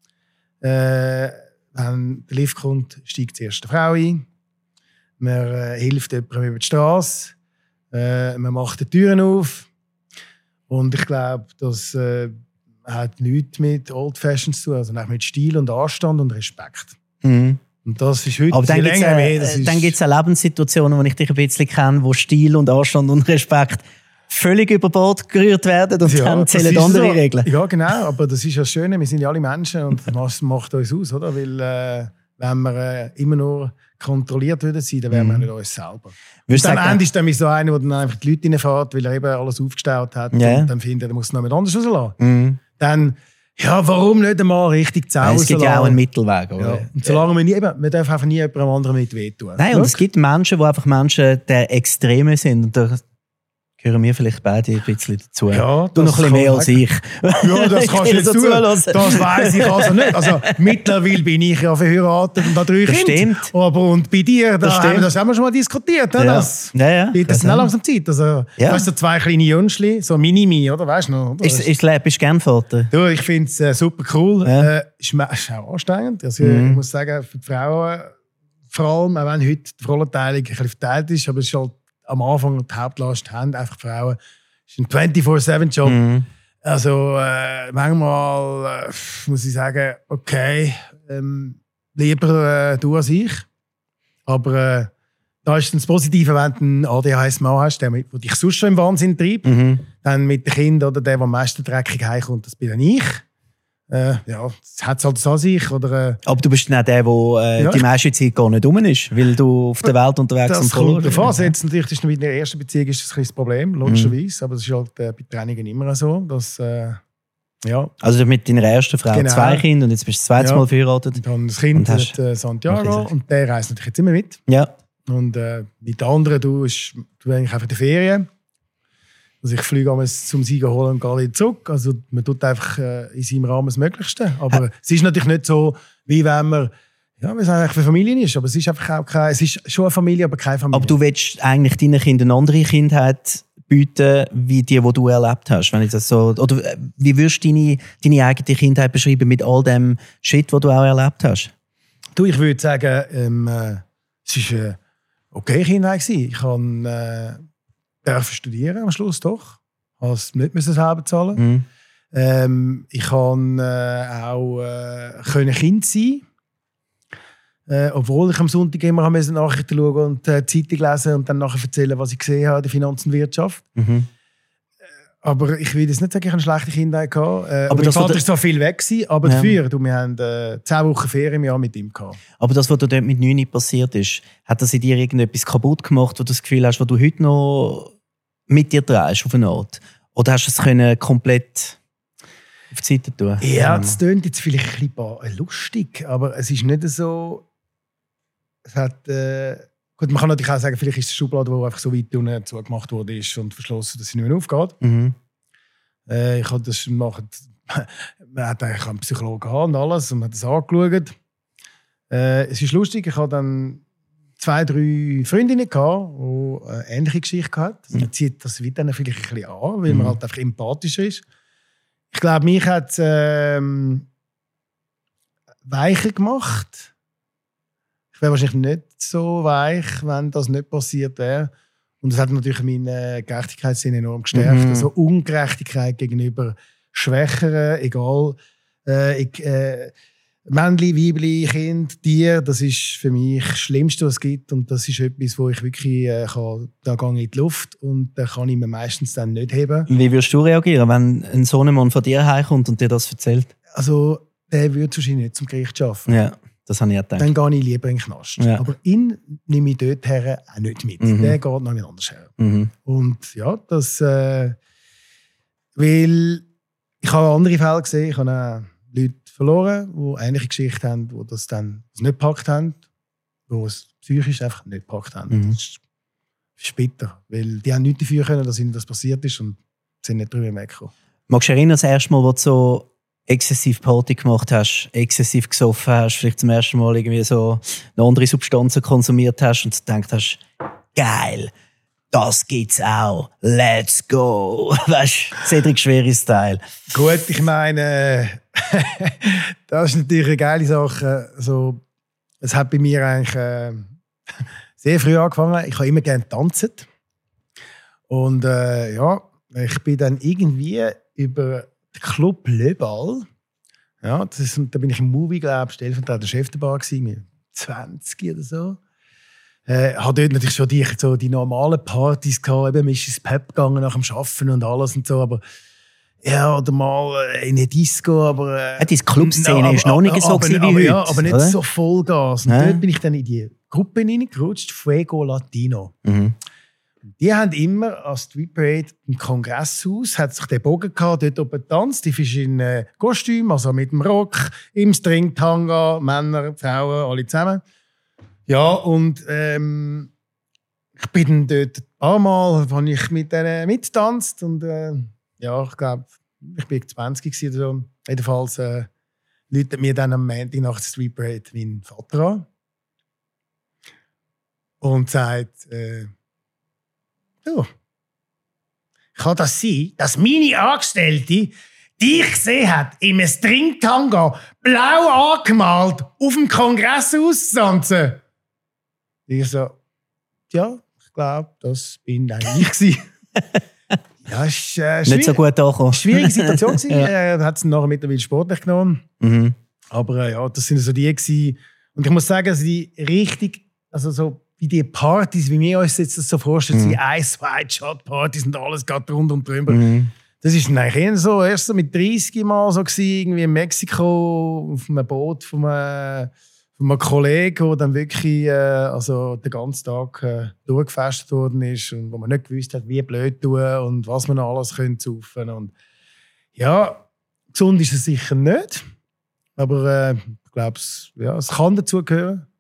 Speaker 2: Wenn der Lift kommt, steigt zuerst die Frau ein. Man hilft jemandem über die Straße. Man macht die Türen auf. Und ich glaube, dass... hat nichts mit Old Fashion zu tun, also mit Stil und Anstand und Respekt. Und das ist heute
Speaker 1: aber dann gibt es eine Lebenssituation, wo ich dich ein bisschen kenne, wo Stil und Anstand und Respekt völlig über Bord gerührt werden und dann zählen andere
Speaker 2: so.
Speaker 1: Regeln.
Speaker 2: Ja, genau, aber das ist ja das Schöne, wir sind ja alle Menschen und das macht uns aus, oder? Weil wenn wir immer nur kontrolliert würden sein, dann wären wir nicht uns selber. Und am Ende ist dann so einer, der dann einfach die Leute reinfährt, weil er eben alles aufgestaut hat und dann findet er muss es noch mit anders rauslassen. Dann, ja, warum nicht einmal richtig zu Hause?
Speaker 1: Es gibt ja auch einen Mittelweg. Oder?
Speaker 2: Ja. Und solange man darf einfach nie jemandem anderen mit wehtun.
Speaker 1: Nein, und es gibt Menschen, die einfach Menschen der Extreme sind. Und da gehören wir vielleicht beide ein bisschen dazu.
Speaker 2: Ja,
Speaker 1: du noch ein bisschen mehr als ich.
Speaker 2: Ja, das kannst du jetzt tun. Das weiss ich also nicht. Also, mittlerweile bin ich ja verheiratet und habe 3 Kinder.
Speaker 1: Stimmt.
Speaker 2: Aber und bei dir, das haben wir schon mal diskutiert.
Speaker 1: Ja.
Speaker 2: Das ist nicht langsam Zeit. Also, du hast so 2 kleine Jünschli, so Mini-Mi, oder? Weißt du noch? Oder?
Speaker 1: Bist du gern Vater?
Speaker 2: Du, ich finde es super cool. Ist auch anstrengend. Also, ich muss sagen, für die Frauen, vor allem, auch wenn heute die Rollenteilung ein bisschen verteilt ist, aber es ist halt am Anfang die Hauptlast haben einfach Frauen. Es ist ein 24/7-Job. Also manchmal muss ich sagen, okay, lieber du als ich. Aber da ist das Positive, wenn du einen ADHS-Mann hast, der dich sonst schon im Wahnsinn treibt. Dann mit den Kindern oder der am meisten dreckig heimkommt, das bin dann ich. Ja, das hat es halt an sich. Oder,
Speaker 1: aber du bist dann auch der die meiste Zeit gar nicht rum ist, weil du auf der Welt unterwegs
Speaker 2: bist. Das kommt davon. Also jetzt natürlich, das ist in der ersten Beziehung ist das ein das Problem, logischerweise. Aber das ist halt bei Trennungen immer so. Dass, ja.
Speaker 1: Also mit deiner ersten Frau 2 Kinder und jetzt bist du das zweite Mal verheiratet.
Speaker 2: Und dann das Kind mit Santiago und der reist natürlich jetzt immer mit.
Speaker 1: Ja.
Speaker 2: Und mit den anderen, du eigentlich einfach in der Ferien. Also ich fliege einmal zum Sieger holen und gehe wieder zurück. Also man tut einfach in seinem Rahmen das Möglichste. Aber es ist natürlich nicht so, wie wenn man, ja, wie es eigentlich für Familien ist. Aber es ist einfach auch es ist schon eine Familie, aber keine Familie.
Speaker 1: Aber du willst eigentlich deinen Kindern eine andere Kindheit bieten, wie die du erlebt hast. Wenn ich das so, oder wie würdest du deine eigene Kindheit beschreiben mit all dem Shit, den du auch erlebt hast?
Speaker 2: Du, ich würde sagen, es war eine okay Kindheit. Ich durfte studieren am Schluss doch. Ich musste nicht selber zahlen. Ich konnte auch Kind sein. Obwohl ich am Sonntag immer Nachrichten schauen und Zeitung lesen und dann nachher erzählen, was ich gesehen habe in der Finanz- und Wirtschaft. Aber ich will jetzt nicht sagen, ich hatte eine schlechte Kindheit. Aber mein Vater war zwar viel weg, aber dafür, wir haben 10 Wochen Ferien im Jahr mit ihm gehabt. Aber
Speaker 1: das, was dir dort mit 9 passiert ist, hat das in dir irgendetwas kaputt gemacht, wo du das Gefühl hast, was du heute noch mit dir trägst auf eine Art? Oder hast du es komplett auf die Seite tun?
Speaker 2: Ja, das klingt jetzt vielleicht ein bisschen lustig, aber es ist nicht so. Es hat, gut, man kann natürlich auch sagen, vielleicht ist es eine Schublade, die einfach so weit unten zugemacht wurde und verschlossen, dass sie nicht mehr aufgeht. Ich habe das gemacht. Man hat eigentlich einen Psychologen gehabt und alles und man hat das angeschaut. Es ist lustig, ich hatte dann 2, 3 Freundinnen gehabt, die eine ähnliche Geschichte hatten. Also man zieht das wieder dann vielleicht ein bisschen an, weil man halt einfach empathischer ist. Ich glaube, mich hat es weicher gemacht. Ich wäre wahrscheinlich nicht so weich, wenn das nicht passiert wäre. Und das hat natürlich meinen Gerechtigkeitssinn enorm gestärkt. Also Ungerechtigkeit gegenüber Schwächeren, egal. Männchen, Weibchen, Kind, Tier, das ist für mich das Schlimmste, was es gibt. Und das ist etwas, wo ich wirklich da gehe in die Luft und da kann ich mir meistens dann nicht heben.
Speaker 1: Wie würdest du reagieren, wenn ein Sohnemann von dir heimkommt und dir das erzählt?
Speaker 2: Also, der würde wahrscheinlich nicht zum Gericht arbeiten.
Speaker 1: Ja, das habe ich auch gedacht.
Speaker 2: Dann gehe ich lieber in den Knast. Ja. Aber ihn nehme ich dort her auch nicht mit. Der geht noch nicht anders her. Und ja, das... weil ich habe andere Fälle gesehen, ich habe auch Leute verloren, die ähnliche Geschichten haben, die das dann nicht gepackt haben, die es psychisch einfach nicht gepackt haben. Das ist bitter, weil die haben nichts dafür können, dass ihnen das passiert ist und sind nicht drüber weggekommen.
Speaker 1: Magst du dich erinnern, das erste Mal, wo du so exzessiv Party gemacht hast, exzessiv gesoffen hast, vielleicht zum ersten Mal irgendwie so eine andere Substanzen konsumiert hast und gedacht hast, geil, das gibt's auch, let's go. Weißt du, Cedric Schwere-Style.
Speaker 2: Gut, ich meine, das ist natürlich eine geile Sache. Also, es hat bei mir eigentlich sehr früh angefangen. Ich habe immer gerne getanzt. Und ja, ich bin dann irgendwie über den Club Le Ball, ja, da bin ich im Movie, glaube ich, stellvertretender Chef der Bar gewesen, mit 20 oder so. Habe dort natürlich schon die normalen Partys gehabt, eben ist ins Pub gegangen nach dem Arbeiten und alles und so, aber ja, oder mal in eine Disco, aber...
Speaker 1: Die Clubszene ist noch nicht so wie heute.
Speaker 2: Ja, aber nicht
Speaker 1: oder?
Speaker 2: So Vollgas. Und dort bin ich dann in die Gruppe reingerutscht, Fuego Latino. Die haben immer als Street Parade im Kongresshaus, hat sich der Bogen gehabt, dort oben getanzt, die verschiedenen Kostüme, also mit dem Rock, im Stringtanga, Männer, Frauen, alle zusammen. Ja, und ich bin dann dort ein paar Mal ich mit denen mitgetanzt und ja, ich glaube, ich war 20 oder so. Jedenfalls läutet mir dann am Montag nach der Street Parade mein Vater an und sagt, ja, kann das sein, dass meine Angestellte dich gesehen hat, im Stringtanga, blau angemalt, auf dem Kongresshaus zu tanzen? Ich so, ja, ich glaube, das bin eigentlich ich. Ja, ist
Speaker 1: nicht so gut angekommen.
Speaker 2: Schwierige Situation gewesen. Er hat es nachher mittlerweile sportlich genommen. Aber ja, das sind so die gewesen. Und ich muss sagen, also die richtig, also so wie die Partys, wie wir uns jetzt das so vorstellen, die Ice White Shot Partys und alles geht rund und drüber. Das ist eigentlich eher so, erst so mit 30 Mal so gewesen, irgendwie in Mexiko auf einem Boot von einem Kollegen, der dann wirklich also den ganzen Tag durchgefestet worden ist und wo man nicht gewusst hat, wie blöd tun und was man alles saufen könnte. Und ja, gesund ist es sicher nicht, aber ich glaube, ja, es kann dazugehören.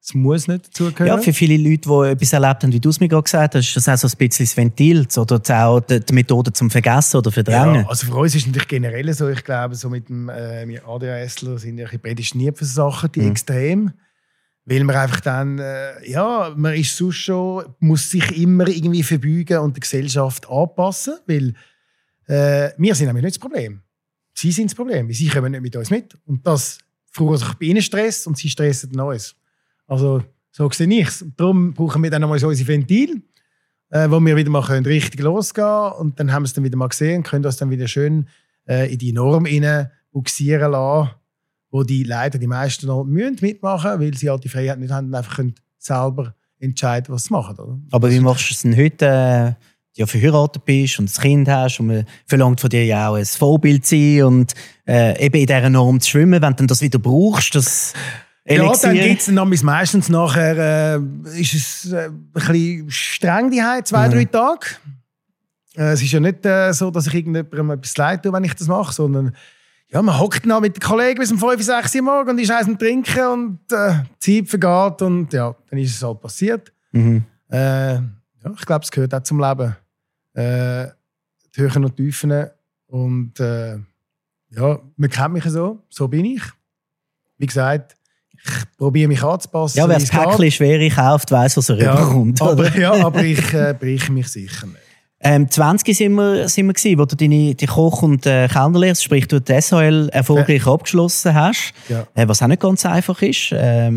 Speaker 2: Es muss nicht dazugehören.
Speaker 1: Ja, für viele Leute, die etwas erlebt haben, wie du es mir gerade gesagt hast, ist das auch so ein bisschen das Ventil oder auch die Methode zum Vergessen oder Verdrängen.
Speaker 2: Ja, also für uns ist es natürlich generell so, ich glaube, so mit dem wir ADHSler sind ja prädestiniert für so Sachen, die extrem. Weil man einfach dann, man ist sonst schon, muss sich immer irgendwie verbeugen und der Gesellschaft anpassen, weil wir sind nämlich nicht das Problem. Sie sind das Problem, weil sie kommen nicht mit uns mit. Und das verursacht bei ihnen Stress und sie stressen uns. Also so sehe ich es. Darum brauchen wir dann nochmal so unsere Ventil, wo wir wieder mal richtig losgehen können. Und dann haben wir es dann wieder mal gesehen und können das dann wieder schön in die Norm buxieren lassen, wo die leider die meisten noch mitmachen müssen, weil sie halt die Freiheit nicht haben und einfach können selber entscheiden, was sie machen. Oder?
Speaker 1: Aber wie machst du es denn heute, ja verheiratet bist und ein Kind hast und man verlangt von dir ja auch ein Vorbild zu sein und eben in dieser Norm zu schwimmen, wenn du das wieder brauchst, das Elixier?
Speaker 2: Ja, dann gibt es meistens nachher ist es ein bisschen streng die 2-3 Tage. Es ist ja nicht so, dass ich irgendjemandem etwas leid tue, wenn ich das mache, sondern ja, man hockt noch mit den Kollegen bis um 5, 6 Uhr morgens und ist eins am Trinken und die Zeit vergeht und ja, dann ist es halt passiert. Ja, ich glaube, es gehört auch zum Leben. Die Höhen und Tiefen und ja, man kennt mich so bin ich. Wie gesagt, ich probiere mich anzupassen.
Speaker 1: Ja, wer das Päckchen schwere kauft, weiss, was er rüberkommt.
Speaker 2: Aber ich breche mich sicher nicht.
Speaker 1: 20 sind wir gewesen, wo du die Koch- und Kellnerlehre, sprich du die SHL erfolgreich abgeschlossen hast, was auch nicht ganz einfach ist.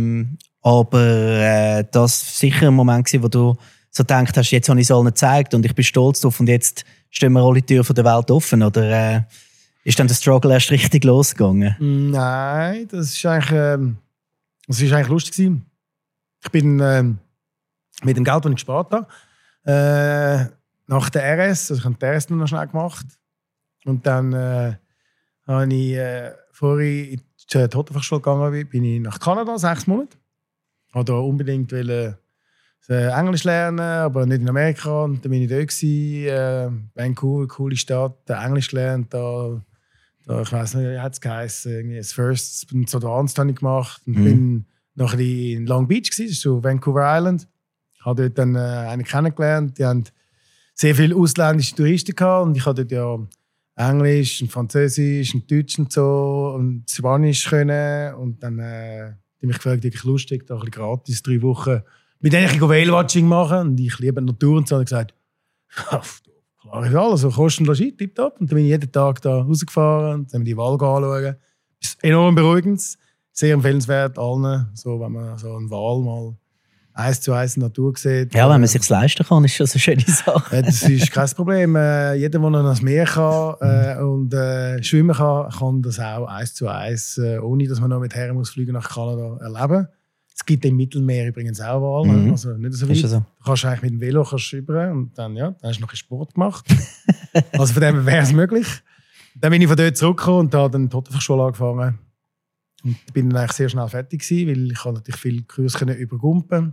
Speaker 1: Aber das sicher ein Moment gewesen, wo du so gedacht hast, jetzt habe ich es allen gezeigt und ich bin stolz drauf und jetzt stehen wir alle Türen der Welt offen. Oder ist dann der Struggle erst richtig losgegangen?
Speaker 2: Nein, das ist eigentlich lustig gewesen. Ich bin mit dem Geld, das ich gespart habe, nach der RS, also ich habe die RS noch schnell gemacht. Und dann habe ich vorher in die Hotelfachschule gegangen, bin ich nach Kanada, 6 Monate. Ich wollte unbedingt Englisch lernen, aber nicht in Amerika. Und dann bin ich da gewesen, Vancouver, coole Stadt, Englisch gelernt. Da ich weiss nicht, wie hat es geheißen, das First und so Advanced habe ich gemacht. Und bin noch in Long Beach gewesen, das ist so Vancouver Island. Ich habe dort dann einen kennengelernt, die haben sehr viele ausländische Touristen gehabt und ich hatte dort ja Englisch und Französisch und Deutsch und so und Spanisch können und dann die mich gefragt, wirklich lustig, da ein bisschen gratis 3 Wochen mit denen ich Whale-Watching machen und ich liebe die Natur und so und ich gesagt, klar ist alles, so Kosten und Logis, tipptopp und dann bin ich jeden Tag da rausgefahren und dann haben wir die Wal anschauen. Das ist enorm beruhigend, sehr empfehlenswert allen, so wenn man so einen Wal mal 1:1 in der Natur sieht.
Speaker 1: Ja, wenn man es sich leisten kann, ist das eine schöne Sache.
Speaker 2: Das ist kein Problem. Jeder, der noch ans Meer kann und schwimmen kann das auch 1:1, ohne dass man noch mit Herrenausflügen nach Kanada erleben. Es gibt im Mittelmeer übrigens auch Wale, also nicht so weit. So. Du kannst eigentlich mit dem Velo rüber und dann hast du noch ein Sport gemacht. Also von dem wäre es möglich. Dann bin ich von dort zurückgekommen und habe dann die Hotelfachschule angefangen. Und bin dann eigentlich sehr schnell fertig gewesen, weil ich natürlich viele Kurse übergumpen.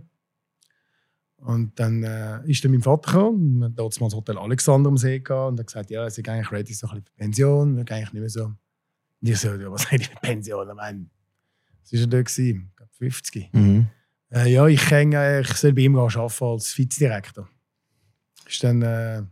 Speaker 2: Und dann ist dann mein Vater gekommen, wir hatten damals das Hotel Alexander am See gehabt, und er hat gesagt, ja, ich bin eigentlich ready so ein bisschen für Pension, ich eigentlich nicht mehr so. Und ich so, ja, was rede ich mit Pension? Ich meine, das war ja dort, ich glaube 50. Ja, ich soll bei ihm arbeiten als Vizedirektor. Das war dann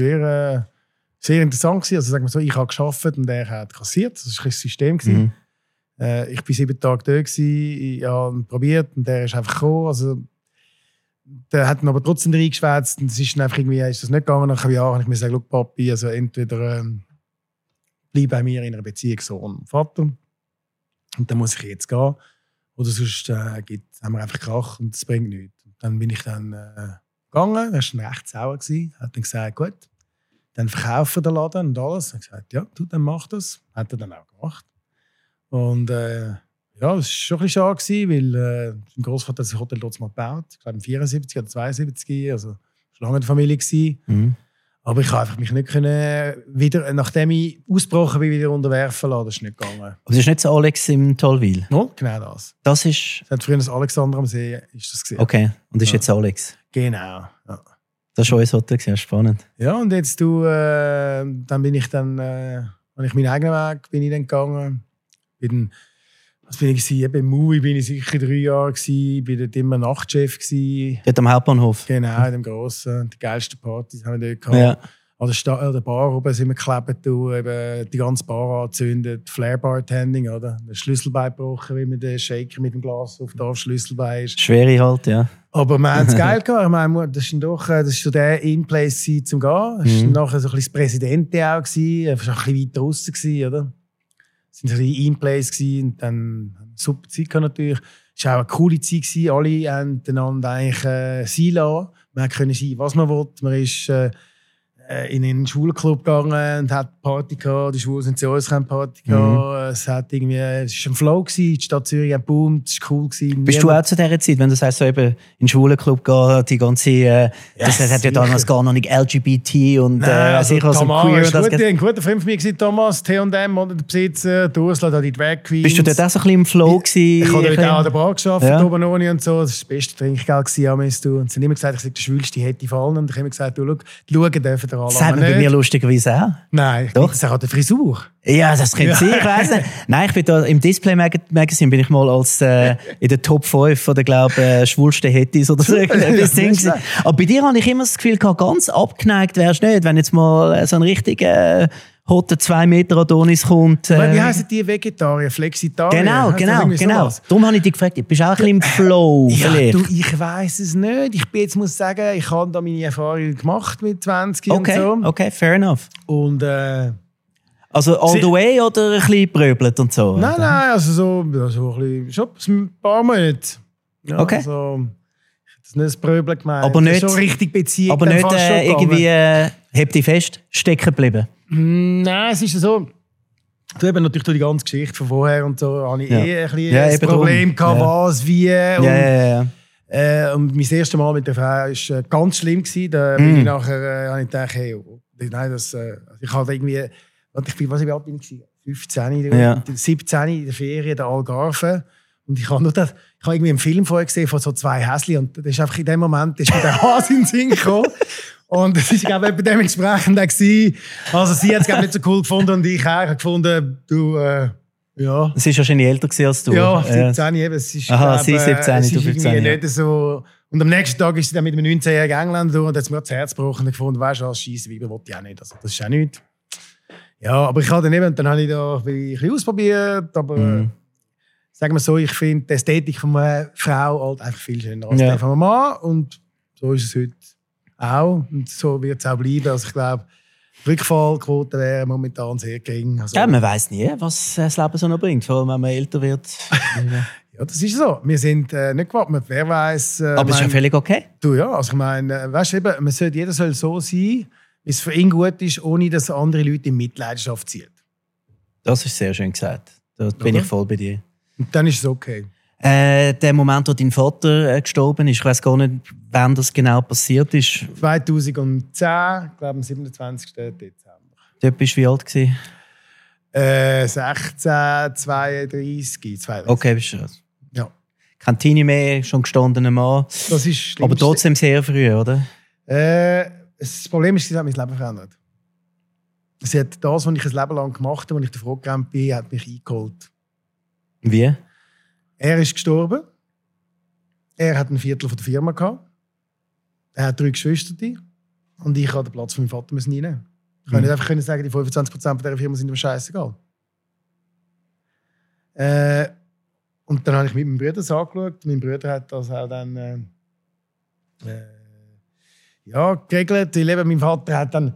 Speaker 2: sehr interessant gewesen. Also sagen wir so, ich habe gearbeitet und er hat kassiert, das war ein System gewesen. Ich war 7 Tage da gewesen, habe probiert und der ist einfach gekommen. Also, der hat ihn aber trotzdem reingeschwätzt und es ist dann einfach irgendwie, ist das nicht gegangen. Nach einem Jahr habe ich mir gesagt, schau Papi, also entweder bleib bei mir in einer Beziehung Sohn und Vater und dann muss ich jetzt gehen oder sonst haben wir einfach Krach und das bringt nichts. Und dann bin ich dann gegangen, er war dann recht sauer gewesen, hat dann gesagt, gut, dann verkaufen den Laden und alles. Er hat gesagt, ja, du, dann mach das. Hat er dann auch gemacht. Und ja, es war schon ein bisschen schade, weil mein Großvater hat das Hotel dort mal gebaut. Ich glaube, 74 oder 72, also schon lange in der Familie. Aber ich konnte einfach mich nicht wieder, nachdem ich ausgebrochen bin, wieder unterwerfen lassen. Das ist nicht gegangen.
Speaker 1: Aber das ist nicht so Alex im Tollwil?
Speaker 2: No, genau das.
Speaker 1: Das ist...
Speaker 2: Es hat früher das Alexander am See ist das gesehen.
Speaker 1: Okay, und das ist jetzt Alex?
Speaker 2: Genau, ja.
Speaker 1: Das war unser Hotel, spannend.
Speaker 2: Ja, und jetzt habe ich meinen eigenen Weg bin ich dann gegangen. Was bin ich? Bei Movie bin ich sicher 3 Jahre. Ich war dort immer Nachtchef.
Speaker 1: Dort am Hauptbahnhof?
Speaker 2: Genau, in dem grossen. Die geilsten Partys haben wir dort gehabt. Ja. An der Bar oben sind wir geklebt, eben die ganze Bar angezündet, Flair-Bartending, oder? Ein Schlüsselbein gebrochen, wie man den Shaker mit dem Glas auf der Schlüsselbein ist.
Speaker 1: Schwere halt, ja.
Speaker 2: Aber wir haben es geil gehabt. Ich meine, das ist so der In-Place zum Gehen. Das war nachher so ein bisschen das Präsidente auch. Er war auch ein bisschen weit draussen, oder? Es waren so ein bisschen In-Place und dann eine super Zeit natürlich. Es war auch eine coole Zeit. Alle haben einander eigentlich sein lassen. Man konnte sein, was man will. Man ist in einen Schulclub gegangen und hat Party gehabt. Die Schwulen sind zu uns, haben Party gehabt. Es war ein Flow gewesen. Die Stadt Zürich hat boomt. Es war cool gewesen.
Speaker 1: Bist du auch zu dieser Zeit, wenn du sagst, so eben in den Schwulenclub gehen, die ganze, das hat ja damals gar noch nicht LGBT und
Speaker 2: sicher also Thomas, ein guter Freund von mir war Thomas, T&M, oder der Besitzer, die Ursula, da die Drag Queens.
Speaker 1: Bist du dort auch so ein bisschen im Flow gewesen?
Speaker 2: Ich habe dort auch an der Bar gearbeitet, oben ohne und so. Das war das beste Trinkgeld gewesen. Und sie haben immer gesagt, ich sei der Schwülste, hätte fallen. Und ich habe immer gesagt, du, schauen dürfen
Speaker 1: das sagt man bei mir lustigerweise auch.
Speaker 2: Nein, doch. Das ist auch an der Frisur.
Speaker 1: Ja, das könnte sein, ich weiss nicht. Nein, ich bin da im Display Magazine bin ich mal als in der Top 5 von der schwulsten Hettis oder so. Aber bei dir habe ich immer das Gefühl gehabt, ganz abgeneigt wärst du nicht, wenn jetzt mal so ein richtiger hotter 2 Meter Adonis kommt.
Speaker 2: Wie heissen die Vegetarier, Flexitarier?
Speaker 1: Genau. Darum habe ich dich gefragt, bist du auch ein bisschen im Flow vielleicht?
Speaker 2: Ja, ich weiss es nicht. Ich muss sagen, ich habe da meine Erfahrungen gemacht mit 20 und so.
Speaker 1: Okay, fair enough.
Speaker 2: Und
Speaker 1: also all the way oder ein bisschen bröbelt und so?
Speaker 2: Nein, also so ein bisschen, schon ein paar Monate. Ja,
Speaker 1: okay.
Speaker 2: Also, ich habe das nicht Bröbeln gemeint.
Speaker 1: Aber nicht,
Speaker 2: so richtig Beziehung.
Speaker 1: Aber nicht irgendwie, hebt dich fest, stecken geblieben?
Speaker 2: Nein, es ist so. Du eben natürlich durch die ganze Geschichte von vorher und so, habe ich ein bisschen ein Problem gehabt, was, wie. Und mein erstes Mal mit der Frau war ganz schlimm. Da bin ich nachher, habe ich gedacht, hey, nein, ich hatte irgendwie, was ich bin, 15, 17 in der Ferien, der Algarve. Und ich habe irgendwie einen Film vorher gesehen von so 2 Häschen und das ist einfach in dem Moment ist mir der Hase in den Sinn gekommen. Und das war, glaube ich, dementsprechend auch. Also sie hat es nicht so cool gefunden und ich habe gefunden, du, ja.
Speaker 1: Sie war wahrscheinlich älter als du.
Speaker 2: Ja, 17 eben. Es ist,
Speaker 1: aha, sie 17, du 15.
Speaker 2: Nicht so. Und am nächsten Tag ist sie dann mit einem 19-jährigen Engländer und hat mir das Herz gebrochen und gefunden, weißt du, als Scheissweiber wollte ich auch nicht. Also, das ist auch nichts. Ja, aber ich habe dann eben, dann habe ich da ein bisschen ausprobiert, aber sagen wir so, ich finde die Ästhetik von einer Frau halt einfach viel schöner als die von einem Mann und so ist es heute auch und so wird es auch bleiben. Also ich glaube, die Rückfallquote wäre momentan sehr gering. Also,
Speaker 1: ja, man weiss nie, was das Leben so noch bringt, vor allem wenn man älter wird.
Speaker 2: Ja, das ist so. Wir sind nicht gewappnet. Wer weiß.
Speaker 1: Aber ist ja völlig okay.
Speaker 2: Du, ja, also ich meine, weißt du, jeder soll so sein, wie es für ihn gut ist, ohne dass andere Leute in Mitleidenschaft ziehen.
Speaker 1: Das ist sehr schön gesagt. Da bin ich voll bei dir.
Speaker 2: Und dann ist es okay.
Speaker 1: Der Moment, wo dein Vater gestorben ist, ich weiß gar nicht, wann das genau passiert ist.
Speaker 2: 2010, ich glaube am 27. Dezember.
Speaker 1: Dort bist du wie alt gewesen?
Speaker 2: 16, 32.
Speaker 1: Okay, bist du das?
Speaker 2: Ja.
Speaker 1: Kein Teenie mehr, schon gestandener Mann.
Speaker 2: Das ist
Speaker 1: aber trotzdem sehr früh, oder?
Speaker 2: Das Problem ist, es hat mein Leben verändert. Sie hat das, was ich ein Leben lang gemacht habe, als ich davor gerannt bin, hat mich eingeholt.
Speaker 1: Wie?
Speaker 2: Er ist gestorben. Er hat ein Viertel von der Firma gehabt. Er hat 3 Geschwister. Und ich habe den Platz von meinem Vater reinnehmen. Ich kann nicht einfach sagen, die 25% von dieser Firma sind ihm scheißegal. Und dann habe ich mit meinem Bruder das angeschaut. Mein Bruder hat das auch dann geregelt. Mein Vater hat dann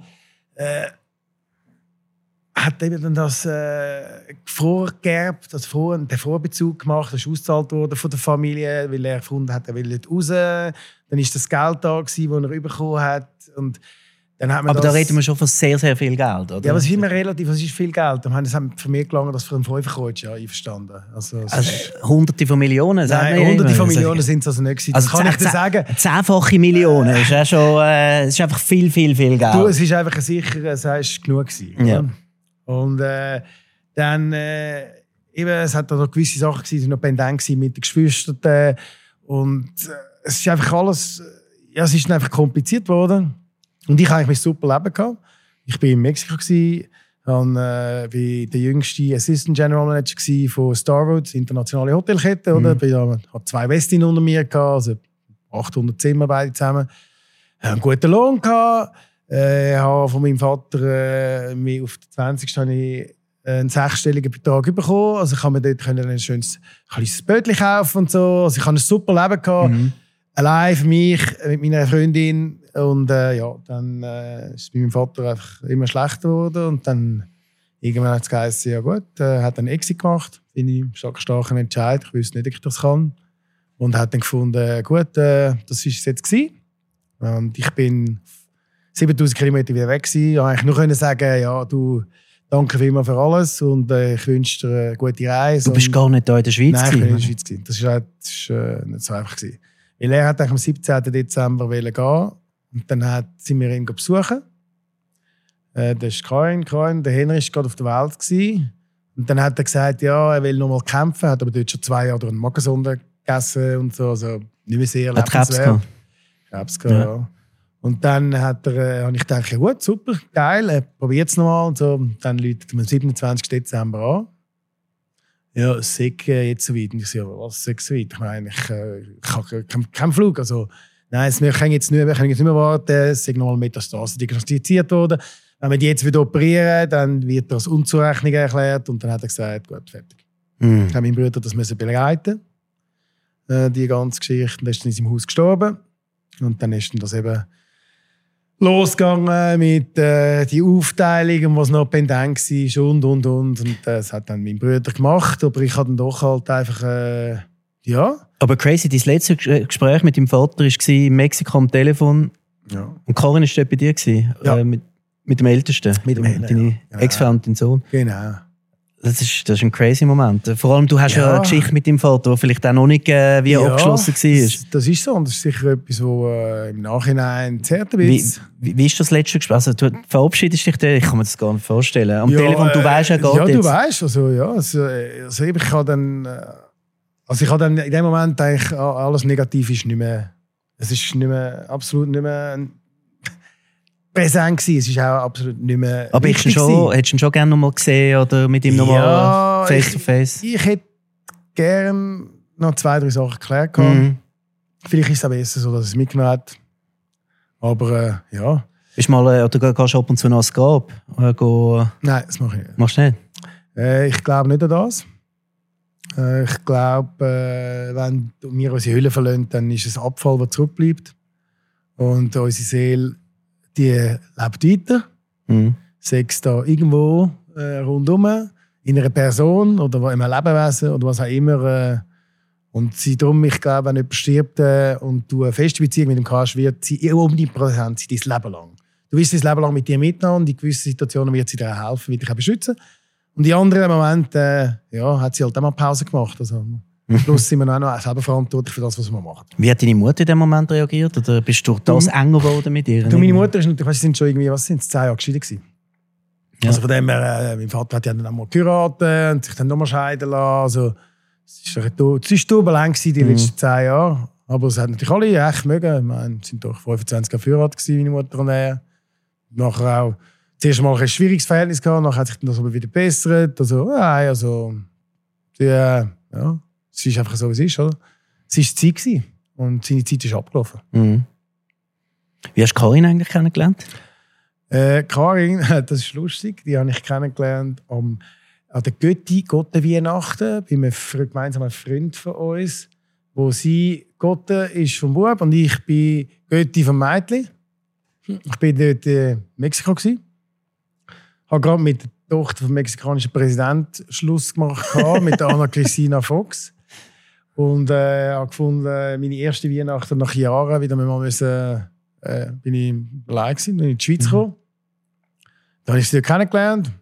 Speaker 2: das vorgeerbt, den Vorbezug gemacht, das ist ausgezahlt worden von der Familie, weil er gefunden hat, er will nicht raus. Dann war das Geld da, das er bekommen hat. Und dann hat man
Speaker 1: aber da reden wir schon von sehr, sehr viel Geld, oder?
Speaker 2: Ja, aber es ist immer relativ, es ist viel Geld. Das haben für mich gelangt, dass für einen Fünferkreuz einverstanden. Also
Speaker 1: Hunderte von Millionen?
Speaker 2: Nein, Hunderte von Millionen sind es also nicht gewesen. Das kann ich dir sagen.
Speaker 1: 10-fache Millionen ist ja schon, es ist einfach viel, viel, viel Geld.
Speaker 2: Du, es ist einfach sicher, es war genug gewesen.
Speaker 1: Ja.
Speaker 2: Und dann, es hat da noch gewisse Sachen gewesen, die noch pendent waren mit den Geschwistern. Und es ist einfach alles, es ist einfach kompliziert worden. Und ich hatte eigentlich ein super Leben gehabt. Ich war in Mexiko, war der jüngste Assistant General Manager von Starwood, internationale Hotelkette. Oder? Ich hatte 2 Westin unter mir, also 800 Zimmer beide zusammen. Einen guten Lohn gehabt. Ich habe von meinem Vater mir auf den 20. habe ich einen 6-stelligen Betrag bekommen. Also ich konnte mir dort ein schönes kleines Bötchen kaufen und so. Also ich hatte ein super Leben gehabt. Allein für mich, mit meiner Freundin. Und dann ist es bei meinem Vater einfach immer schlechter geworden. Und dann irgendwann hat es geheißen, ja gut, hat einen Exit gemacht. Finde ich starken Entscheid. Ich wusste nicht, ob ich das kann. Und hat dann gefunden, gut, das war es jetzt gewesen. Und ich bin 7000 Kilometer wieder weg gewesen. Ich konnte eigentlich nur sagen, ja, du, danke vielmals für alles und ich wünsche dir eine gute Reise.
Speaker 1: Du bist gar nicht da in der Schweiz?
Speaker 2: Nein, ich bin in der Schweiz. Das war nicht so einfach. Weil er hat am 17. Dezember gehen und dann sind wir ihn besuchen. Das ist Karin, der Henry war gerade auf der Welt gewesen. Und dann hat er gesagt, ja, er will noch mal kämpfen, hat aber dort schon 2 Jahre durch einen Magensonden gegessen und so, also nicht mehr sehr lebenswert. Krebs gehabt, ja. Und dann habe ich gedacht, ja gut, super, geil, probiert es nochmal. Und so. Und dann läutet am 27. Dezember an. Ja, es ist jetzt so weit. Und ich so, ja, was ist so weit? Ich meine, ich habe keinen Flug. Also, nein, wir können jetzt nicht mehr warten. Es ist nochmal Metastase diagnostiziert worden. Wenn wir die jetzt wieder operieren, dann wird das Unzurechnung erklärt. Und dann hat er gesagt, gut, fertig. Dann haben mein Bruder das müssen begleiten, die ganze Geschichte. Dann ist er in seinem Haus gestorben. Und dann ist dann das eben losgegangen mit der Aufteilung, was noch pendent war und. Und das hat dann mein Bruder gemacht, aber ich habe dann doch halt einfach, ja. Aber
Speaker 1: crazy, dein letzte Gespräch mit deinem Vater war in Mexiko am Telefon.
Speaker 2: Ja.
Speaker 1: Und Karin war dort bei dir? Ja. Mit dem Ältesten?
Speaker 2: Mit dem Ältesten,
Speaker 1: deine Ex-Frau und dein Sohn?
Speaker 2: Genau.
Speaker 1: Das ist ein crazy Moment. Vor allem, du hast ja eine Geschichte mit deinem Vater, die vielleicht auch noch nicht wie abgeschlossen war.
Speaker 2: Das ist so. Und das ist sicher etwas, was im Nachhinein zerrt wird.
Speaker 1: Wie ist das letzte Gespräch? Also, du verabschiedest dich da? Ich kann mir das gar nicht vorstellen. Am Telefon, du weißt ja gar nicht.
Speaker 2: Ja, du weißt. Also, ja, ich habe dann in dem Moment eigentlich alles Negative ist nicht mehr. Es ist absolut nicht mehr präsent gewesen. Es ist auch absolut nicht mehr.
Speaker 1: Aber hättest du ihn schon gerne noch mal gesehen oder mit ihm noch mal face to face?
Speaker 2: Ich hätte gerne noch 2, 3 Sachen geklärt gehabt. Vielleicht ist es auch besser so, dass es mitgenommen hat. Aber ja.
Speaker 1: Bist du mal, oder gehst du ab und zu noch Grab?
Speaker 2: Nein, das mache ich nicht.
Speaker 1: Machst du nicht?
Speaker 2: Ich glaube nicht an das. Ich glaube, wenn wir unsere Hülle verlassen, dann ist es Abfall, der zurückbleibt. Und unsere Seele, die lebt weiter. Sei es da irgendwo rundum, in einer Person oder in einem Lebewesen oder was auch immer. Und darum, ich glaube, wenn jemand stirbt und du eine feste Beziehung mit ihm hast, wird sie omnipräsent sein, dein Leben lang. Du wirst dein Leben lang mit dir mitnehmen und in gewissen Situationen wird sie dir helfen, wird dich auch beschützen. Und in anderen Momenten hat sie halt auch mal Pause gemacht. Also, plus sind wir auch noch selber verantwortlich für das, was wir machen.
Speaker 1: Wie hat deine Mutter in dem Moment reagiert? Oder bist du das enger geworden mit ihr?
Speaker 2: Meine Mutter ist natürlich, sind schon irgendwie, 10 Jahre geschieden gewesen. Ja. Also von dem her, mein Vater hat ja dann einmal geheiratet und sich dann nochmal scheiden lassen. Also, es war turbulent gewesen, die letzten 10 Jahre. Aber es hat natürlich alle echt mögen. Ich meine, es sind doch 25 Jahre verheiratet gewesen, meine Mutter und er. Nachher auch zuerst mal ein schwieriges Verhältnis gehabt, nachher hat sich das aber wieder gebessert. Also, es ist einfach so, wie es ist. Oder? Es war Zeit gewesen und seine Zeit ist abgelaufen.
Speaker 1: Wie hast du Karin eigentlich kennengelernt?
Speaker 2: Karin, das ist lustig, die habe ich kennengelernt an der Götti-Gotte-Weihnachten bei einem gemeinsamen Freund von uns, wo sie Gotte ist vom Bub und ich bin Götti vom Mädchen. Ich war dort in Mexiko. Ich habe gerade mit der Tochter des mexikanischen Präsidenten Schluss gemacht, mit Ana Cristina Fox. Und habe gefunden, meine erste Weihnachten nach Jahren wieder mal bin ich allein gewesen, bin in die Schweiz gekommen. Da habe ich sie kennengelernt.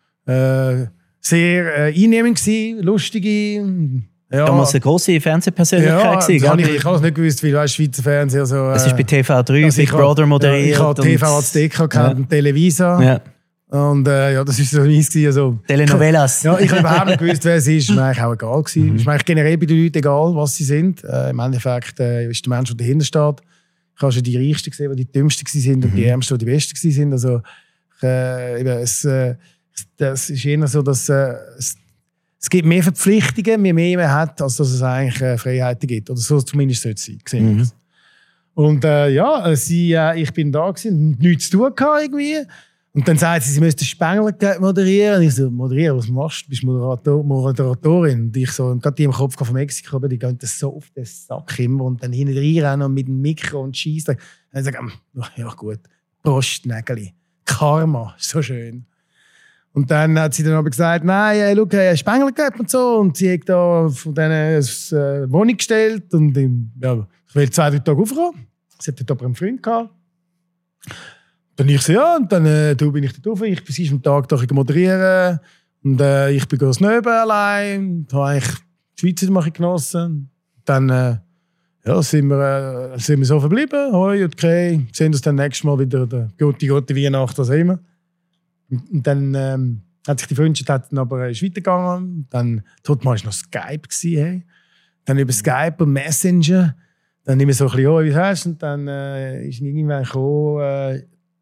Speaker 2: Sehr einnehmend gewesen, lustige.
Speaker 1: Ja. Damals eine grosse Fernsehpersönlichkeit gewesen.
Speaker 2: Ich habe es nicht gewusst, weil du Schweizer Fernsehen so.
Speaker 1: Es ist bei TV3, Big Brother moderiert.
Speaker 2: Ich habe TV Azteca gekannt, Televisa. Ja. Und das war so meins. Also,
Speaker 1: Telenovelas.
Speaker 2: Ja, ich habe überhaupt nicht gewusst, wer es ist. Es war mir eigentlich auch egal. Es ist mir eigentlich generell bei den Leuten egal, was sie sind. Im Endeffekt ist der Mensch, der dahinter steht. Ich habe schon die Reichsten gesehen, die dümmsten waren und die Ärmsten, die die Besten waren. Also, ich Das ist eher so, dass es gibt mehr Verpflichtungen, je mehr man hat, als dass es eigentlich Freiheiten gibt. Oder so zumindest sollte es sein. Und ich bin da gewesen, nichts zu tun gehabt irgendwie. Und dann sagt sie müsste Spengler moderieren. Und ich so, moderieren, was machst du? Du bist Moderatorin. Und ich so, gerade die im Kopf von Mexiko, aber die gehen das so auf den Sack immer. Und dann hinten reinrennen und mit dem Mikro und schießen. Dann sage ich, ja gut, Prostnägeli, Karma, so schön. Und dann hat sie dann aber gesagt, nein, schau, Spengler gehabt und so. Und sie hat da von denen eine Wohnung gestellt. Und ich will 2-3 Tage aufkommen. Sie hat dort aber einen Freund gehabt. Dann ich so, ja, und dann bin ich dort rauf. Ich bin am Tag da moderieren. Und ich bin ganz neben allein. Und habe eigentlich die Schweiz mal genossen. Dann sind wir so verblieben. Hoi, okay. Sehen uns dann nächstes Mal wieder. Die gute Weihnacht, was immer. Und dann hat sich die Freundschaft dann aber weitergegangen. Dann war noch Skype. Hey. Dann über Skype und Messenger. Dann immer so ein bisschen, wie heißt und dann ist irgendwann gekommen,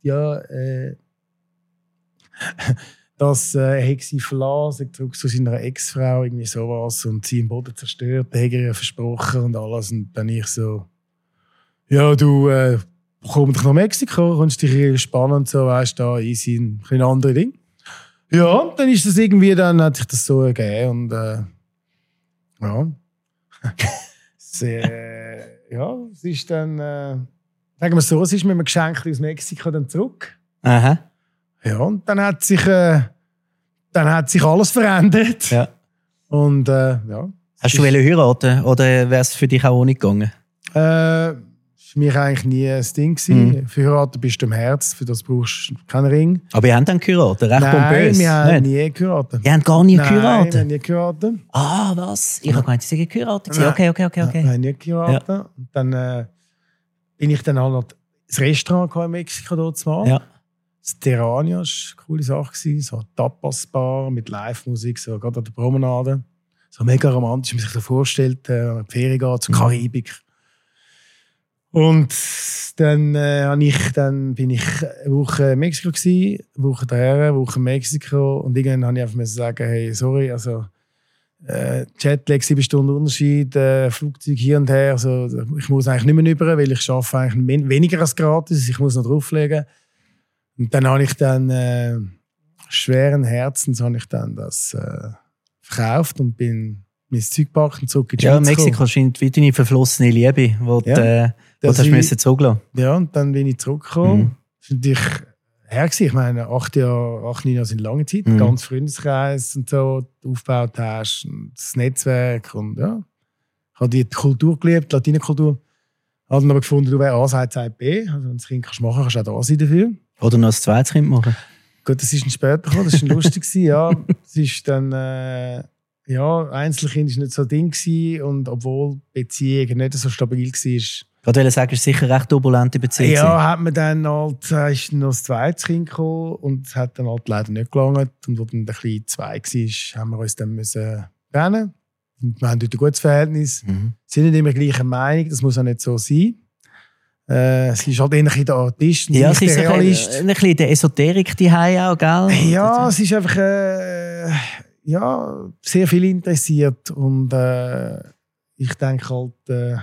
Speaker 2: dass er sie verlassen zurück zu seiner Ex-Frau, irgendwie sowas, und sie im Boden zerstört, der hat ihr versprochen und alles. Und dann ich so, ja, du komm doch nach Mexiko, kannst dich entspannen und so, weißt du, da easy, ein andere Ding. Ja, und dann ist das irgendwie, dann hat sich das so ergeben und ja. Es ist dann, sagen wir so, es ist mit einem Geschenk aus Mexiko dann zurück.
Speaker 1: Aha.
Speaker 2: Ja, und dann hat sich alles verändert.
Speaker 1: Ja.
Speaker 2: Und ja.
Speaker 1: Hast du heiraten oder wäre es für dich auch nicht gegangen?
Speaker 2: Für mich eigentlich nie ein Ding gewesen. Für heiraten bist du im Herz, für das brauchst du keinen Ring.
Speaker 1: Aber ihr habt dann geheiratet, recht pompös.
Speaker 2: Nein, wir haben nie geheiratet.
Speaker 1: Ihr habt gar nie geheiratet?
Speaker 2: Nein, wir haben nie geheiratet.
Speaker 1: Ah, was? Ich habe gemeint, sie sind geheiratet. Okay.
Speaker 2: Wir haben nie geheiratet. Ja. Und dann bin ich dann halt ins Restaurant in Mexiko dort mal. Ja. Das Terrania war eine coole Sache. So eine Tapas-Bar mit Live-Musik, so gerade an der Promenade. So mega romantisch, wie man sich das vorstellt, an die Ferien geht, zur Karibik. Und dann bin ich eine Woche in Mexiko gewesen, eine Woche daher, eine Woche in Mexiko. Und irgendwann habe ich einfach sagen, hey, sorry, also Jetlag, 7 Stunden Unterschied, Flugzeug hier und her. Also, ich muss eigentlich nicht mehr rüber, weil ich arbeite eigentlich weniger als gratis. Ich muss noch drauflegen. Und dann habe ich dann schweren Herzens habe ich dann das verkauft und bin mein Zeug gepackt und zurück in die Schweiz. Ja,
Speaker 1: Mexiko scheint wie deine verflossene Liebe, wo du hast zugelassen.
Speaker 2: Ja, und dann bin ich zurückgekommen. Das war natürlich her. Ich meine, 8, 9 Jahre sind lange Zeit. Ganz Freundeskreis und so aufgebaut hast. Und das Netzwerk und ja. Ich habe die Kultur geliebt, die Latinenkultur. Ich habe dann aber gefunden, du wärst A, sagt B. Also wenn du das Kind machen kannst, kannst du auch da sein dafür.
Speaker 1: Oder noch ein zweites Kind machen.
Speaker 2: Gut, das ist dann später gekommen. Das war lustig. Ja, das ist dann... Einzelkind war nicht so ein Ding gewesen, und obwohl die Beziehung nicht so stabil war. Ich
Speaker 1: wollte sagen, es war sicher eine recht turbulente Beziehung.
Speaker 2: Ja, hat man dann halt, ist noch das zweites Kind gekommen und es hat dann halt leider nicht gelangt. Und als dann der Kleine 2 war, haben wir uns dann trennen. Und wir haben dort ein gutes Verhältnis. Wir sind nicht immer gleicher Meinung, das muss auch nicht so sein. Es ist halt eher der Artist und
Speaker 1: nicht
Speaker 2: der Realist.
Speaker 1: Ein bisschen der Esoterik die auch, gell?
Speaker 2: Ja, es ist einfach... sehr viel interessiert und ich denke halt,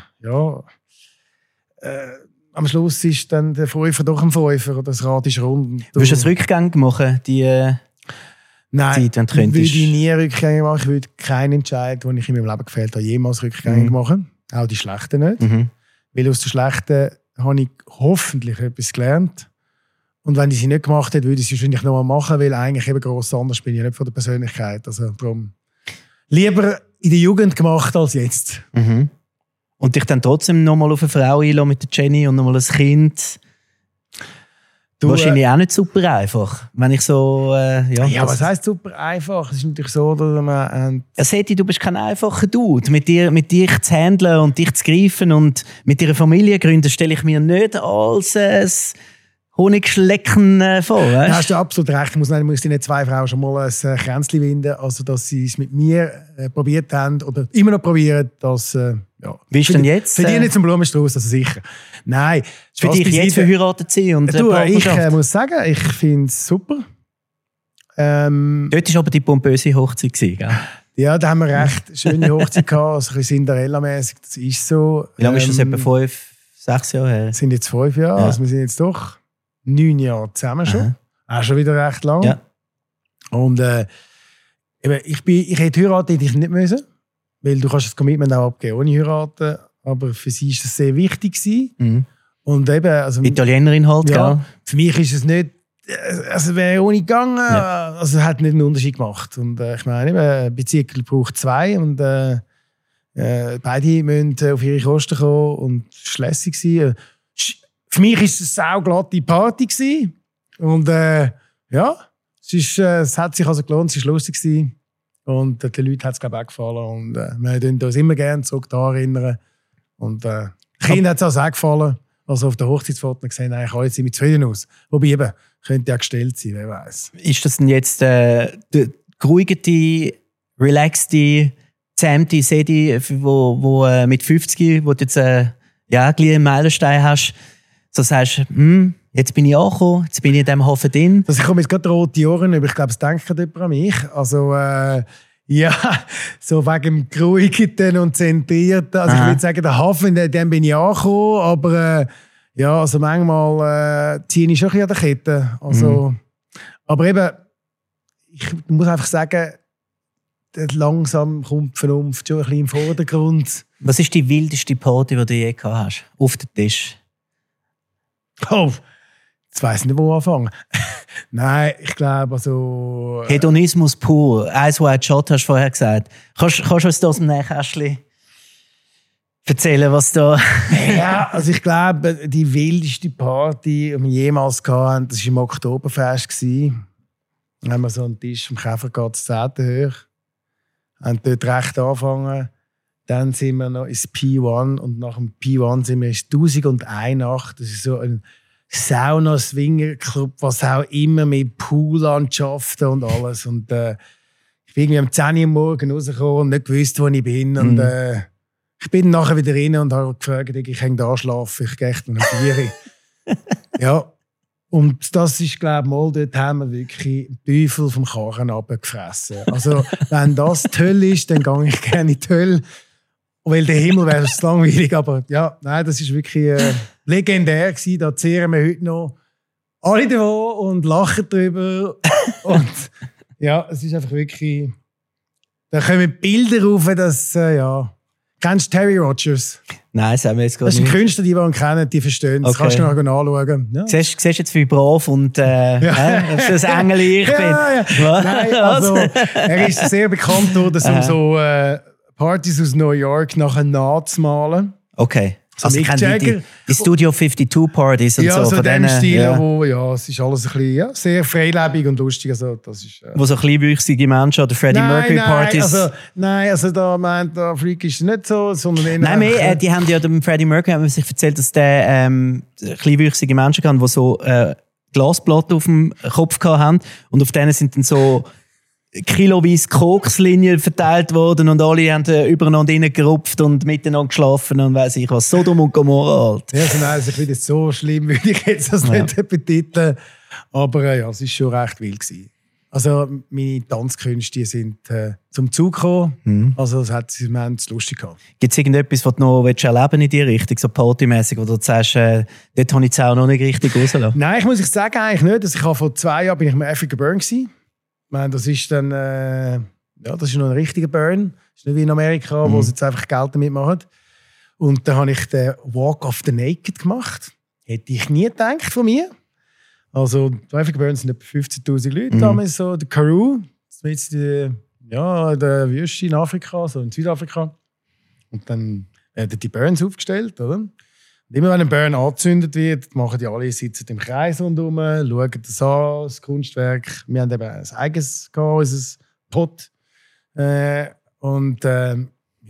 Speaker 2: am Schluss ist dann der Fünfer doch ein Fünfer oder das Rad ist rund.
Speaker 1: Würdest du es rückgängig machen, die
Speaker 2: Nein,
Speaker 1: Zeit, wenn du könntest?
Speaker 2: Würde ich nie rückgängig machen. Ich würde keinen Entscheid, den ich in meinem Leben gefällt habe, jemals rückgängig machen. Auch die schlechten nicht. Weil aus den schlechten habe ich hoffentlich etwas gelernt. Und wenn ich sie nicht gemacht hätte, würde ich sie wahrscheinlich noch mal machen, weil eigentlich eben gross anders bin ich nicht von der Persönlichkeit. Also darum lieber in der Jugend gemacht als jetzt.
Speaker 1: Und dich dann trotzdem noch mal auf eine Frau einlassen mit der Jenny und noch mal ein Kind? Wahrscheinlich auch nicht super einfach. Wenn ich so,
Speaker 2: was heisst super einfach? Es ist natürlich so, dass man...
Speaker 1: Du bist kein einfacher Dude. Mit dir zu handeln und dich zu greifen und mit ihrer Familie gründen, stelle ich mir nicht als Honigschlecken vor.
Speaker 2: Da hast du absolut recht. Ich muss die nicht 2 Frauen schon mal ein Kränzchen winden, also dass sie es mit mir probiert haben oder immer noch probieren, dass...
Speaker 1: Wie ist denn jetzt?
Speaker 2: Für dich nicht zum Blumenstrauß, also sicher. Nein.
Speaker 1: Für dich jetzt verheiratet sein und
Speaker 2: ich muss sagen, ich finde es super.
Speaker 1: Dort war aber die pompöse Hochzeit, gell?
Speaker 2: Ja, da haben wir recht schöne Hochzeit gehabt, also ein bisschen Cinderella-mäßig, das ist so.
Speaker 1: Wie lange ist das, etwa 5, 6 Jahre her?
Speaker 2: Das sind jetzt 5 Jahre, also wir sind jetzt doch 9 Jahre zusammen schon. Auch schon wieder recht lang.
Speaker 1: Ja.
Speaker 2: Und ich hätte heiraten hätte ich nicht müssen, weil du kannst das Commitment auch abgeben ohne heiraten, aber für sie ist das sehr wichtig gewesen.
Speaker 1: Mhm.
Speaker 2: Und eben, also,
Speaker 1: Italienerin halt,
Speaker 2: ja,
Speaker 1: gell?
Speaker 2: für mich ist es nicht, also wäre ohne gegangen, also hat nicht einen Unterschied gemacht. Und ich meine, eben, eine Beziehung braucht 2 und beide müssen auf ihre Kosten kommen und es war lässig. Für mich war es eine sauglatte Party gewesen. Und ja, es hat sich also gelohnt, es war lustig gewesen. Und den Leuten hat es, glaube ich, auch gefallen. Und wir erinnern uns immer gerne zurück daran erinnern. Und den Kindern hat es auch gefallen. Also auf der Hochzeitsfoto gesehen, eigentlich alle sind mit zufrieden aus. Wobei eben, könnte ja gestellt sein, wer weiß.
Speaker 1: Ist das denn jetzt der geruhigte, relaxte, zähmte Sedi, wo mit 50, wo du jetzt einen Meilenstein hast, so sagst, jetzt bin ich angekommen, jetzt bin ich in diesem Hafen drin.
Speaker 2: Also ich komme jetzt gerade rote Ohren über, ich glaube, es denkt jemand an mich. Also ja, so wegen dem Geruhigten und Zentrierten. Also ich würde sagen, der Hafen, in dem bin ich angekommen, aber ja, also manchmal ziehe ich schon ein bisschen an der Kette. Also, aber eben, ich muss einfach sagen, langsam kommt die Vernunft schon ein bisschen im Vordergrund.
Speaker 1: Was ist die wildeste Party, die du je gehabt hast? Auf dem Tisch?
Speaker 2: Oh, jetzt weiss ich nicht, wo anfangen. Nein, ich glaube, also...
Speaker 1: Hedonismus pur. Ice White Shot hast du vorher gesagt. Kannst du uns da aus dem Nähkästchen erzählen, was da...
Speaker 2: Ja, also ich glaube, die wildeste Party, die wir jemals hatten, das war im Oktoberfest. Da haben wir so einen Tisch am Käfergatz 10 hoch. Haben dort recht angefangen. Dann sind wir noch ins P1 und nach dem P1 sind wir ins 1001 Nacht. Das ist so ein Sauna-Swinger-Club, was auch immer mit Poollandschaften und alles. Und ich bin irgendwie um 10 Uhr morgens rausgekommen und nicht gewusst, wo ich bin. Und ich bin nachher wieder rein und habe gefragt, ich kann da schlafen, ich gehe echt um 4 Uhr. Ja, und das ist, glaube ich, mal, dort haben wir wirklich Teufel vom Karren runtergefressen. Also, wenn das toll ist, dann gehe ich gerne in die Hölle. Weil der Himmel wäre es langweilig, aber ja, nein, das war wirklich legendär gewesen. Da zehren wir heute noch alle davon und lachen drüber. Und ja, es ist einfach wirklich... Da kommen Bilder rauf, dass, ja... Kennst du Terry Rogers?
Speaker 1: Nein, das haben wir jetzt gar
Speaker 2: nicht.
Speaker 1: nicht.
Speaker 2: Das ist ein Künstler, die ihn kennen, die verstehen. Das kannst du noch anschauen. Ja.
Speaker 1: Siehst du jetzt, wie brav und das Engel ich bin?
Speaker 2: Ja. Nein, also, er ist sehr bekannt worden, um so Partys aus New York nachher nachzumalen.
Speaker 1: Okay.
Speaker 2: So
Speaker 1: also ich kenne die Studio 52 Partys und
Speaker 2: ja,
Speaker 1: so.
Speaker 2: Ja,
Speaker 1: von
Speaker 2: dem Stil,
Speaker 1: ja.
Speaker 2: Wo ja, es ist alles ein bisschen sehr freilebig und lustig. Also, das ist,
Speaker 1: wo so kleinwüchsige Menschen oder Freddie Mercury Partys...
Speaker 2: Nein, da meint der Freak ist nicht so, sondern eher...
Speaker 1: Nein, mehr, die haben ja dem Freddie Mercury haben sich erzählt, dass der kleinwüchsige Menschen kann, die so Glasplatten auf dem Kopf haben und auf denen sind dann so kiloweise Kokslinien verteilt worden und alle haben übereinander reingerupft und miteinander geschlafen und weiss ich was. Sodom und Gomorra halt.
Speaker 2: Ja, also nein, also ich finde es so schlimm, würde ich jetzt das nicht betiteln. Aber ja, es war schon recht wild gewesen. Also meine Tanzkünste sind zum Zug gekommen. Also wir haben es lustig gehabt. Gibt
Speaker 1: es irgendetwas, was du noch erleben in die Richtung, so partymäßig, wo du sagst, dort habe ich die auch noch nicht richtig rausgelassen?
Speaker 2: Nein, ich muss sagen, eigentlich nicht. Also, ich habe vor 2 Jahren bin ich mit Africa Burn gewesen. Ich meine, das ist dann, ja, das ist noch ein richtiger Burn. Das ist nicht wie in Amerika, wo sie jetzt einfach Geld damit machen. Und dann habe ich den Walk of the Naked gemacht. Hätte ich nie gedacht von mir. Also, die Africa Burn sind etwa 15'000 Leute damals, so der Karoo. Das ist in der Wüste in Afrika, so in Südafrika. Und dann werden die Burns aufgestellt, oder? Und immer wenn ein Burn angezündet wird, machen die alle, sitzen im Kreis rundherum, schauen das an, das Kunstwerk. Wir haben eben ein eigenes gehabt, unser Pot. Ja, und dann,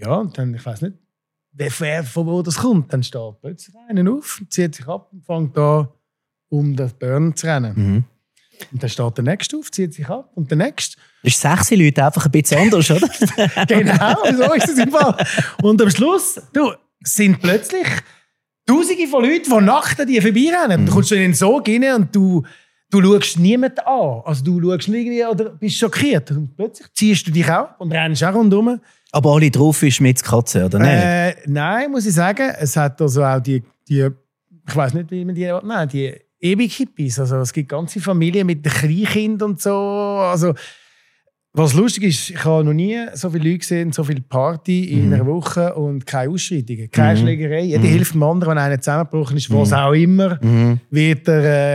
Speaker 2: ich weiss nicht, wer von wo das kommt. Dann steht plötzlich einer auf, zieht sich ab und fängt an, um das Burn zu rennen. Und dann steht der Nächste auf, zieht sich ab und der Nächste.
Speaker 1: Das ist 6 Leute einfach ein bisschen anders, oder?
Speaker 2: Genau, so ist es im Fall. Und am Schluss sind plötzlich Tausende von Leuten, die nachts an dir vorbeirennen. Du kommst in den Sog rein und du du schaust niemanden an. Also du schaust nicht irgendwie oder bist schockiert. Und plötzlich ziehst du dich auch und rennst auch rundherum.
Speaker 1: Aber alle drauf ist mit Katze, oder nicht?
Speaker 2: Nein, muss ich sagen. Es hat also auch die ich weiß nicht, wie man die Ewig-Hippies. Also es gibt ganze Familien mit den Kleinkindern und so. Also, was lustig ist, ich habe noch nie so viele Leute gesehen, so viele Party in einer Woche und keine Ausschreitungen, keine Schlägerei. Jeder hilft dem anderen, wenn einer zusammengebrochen ist, was auch immer, wird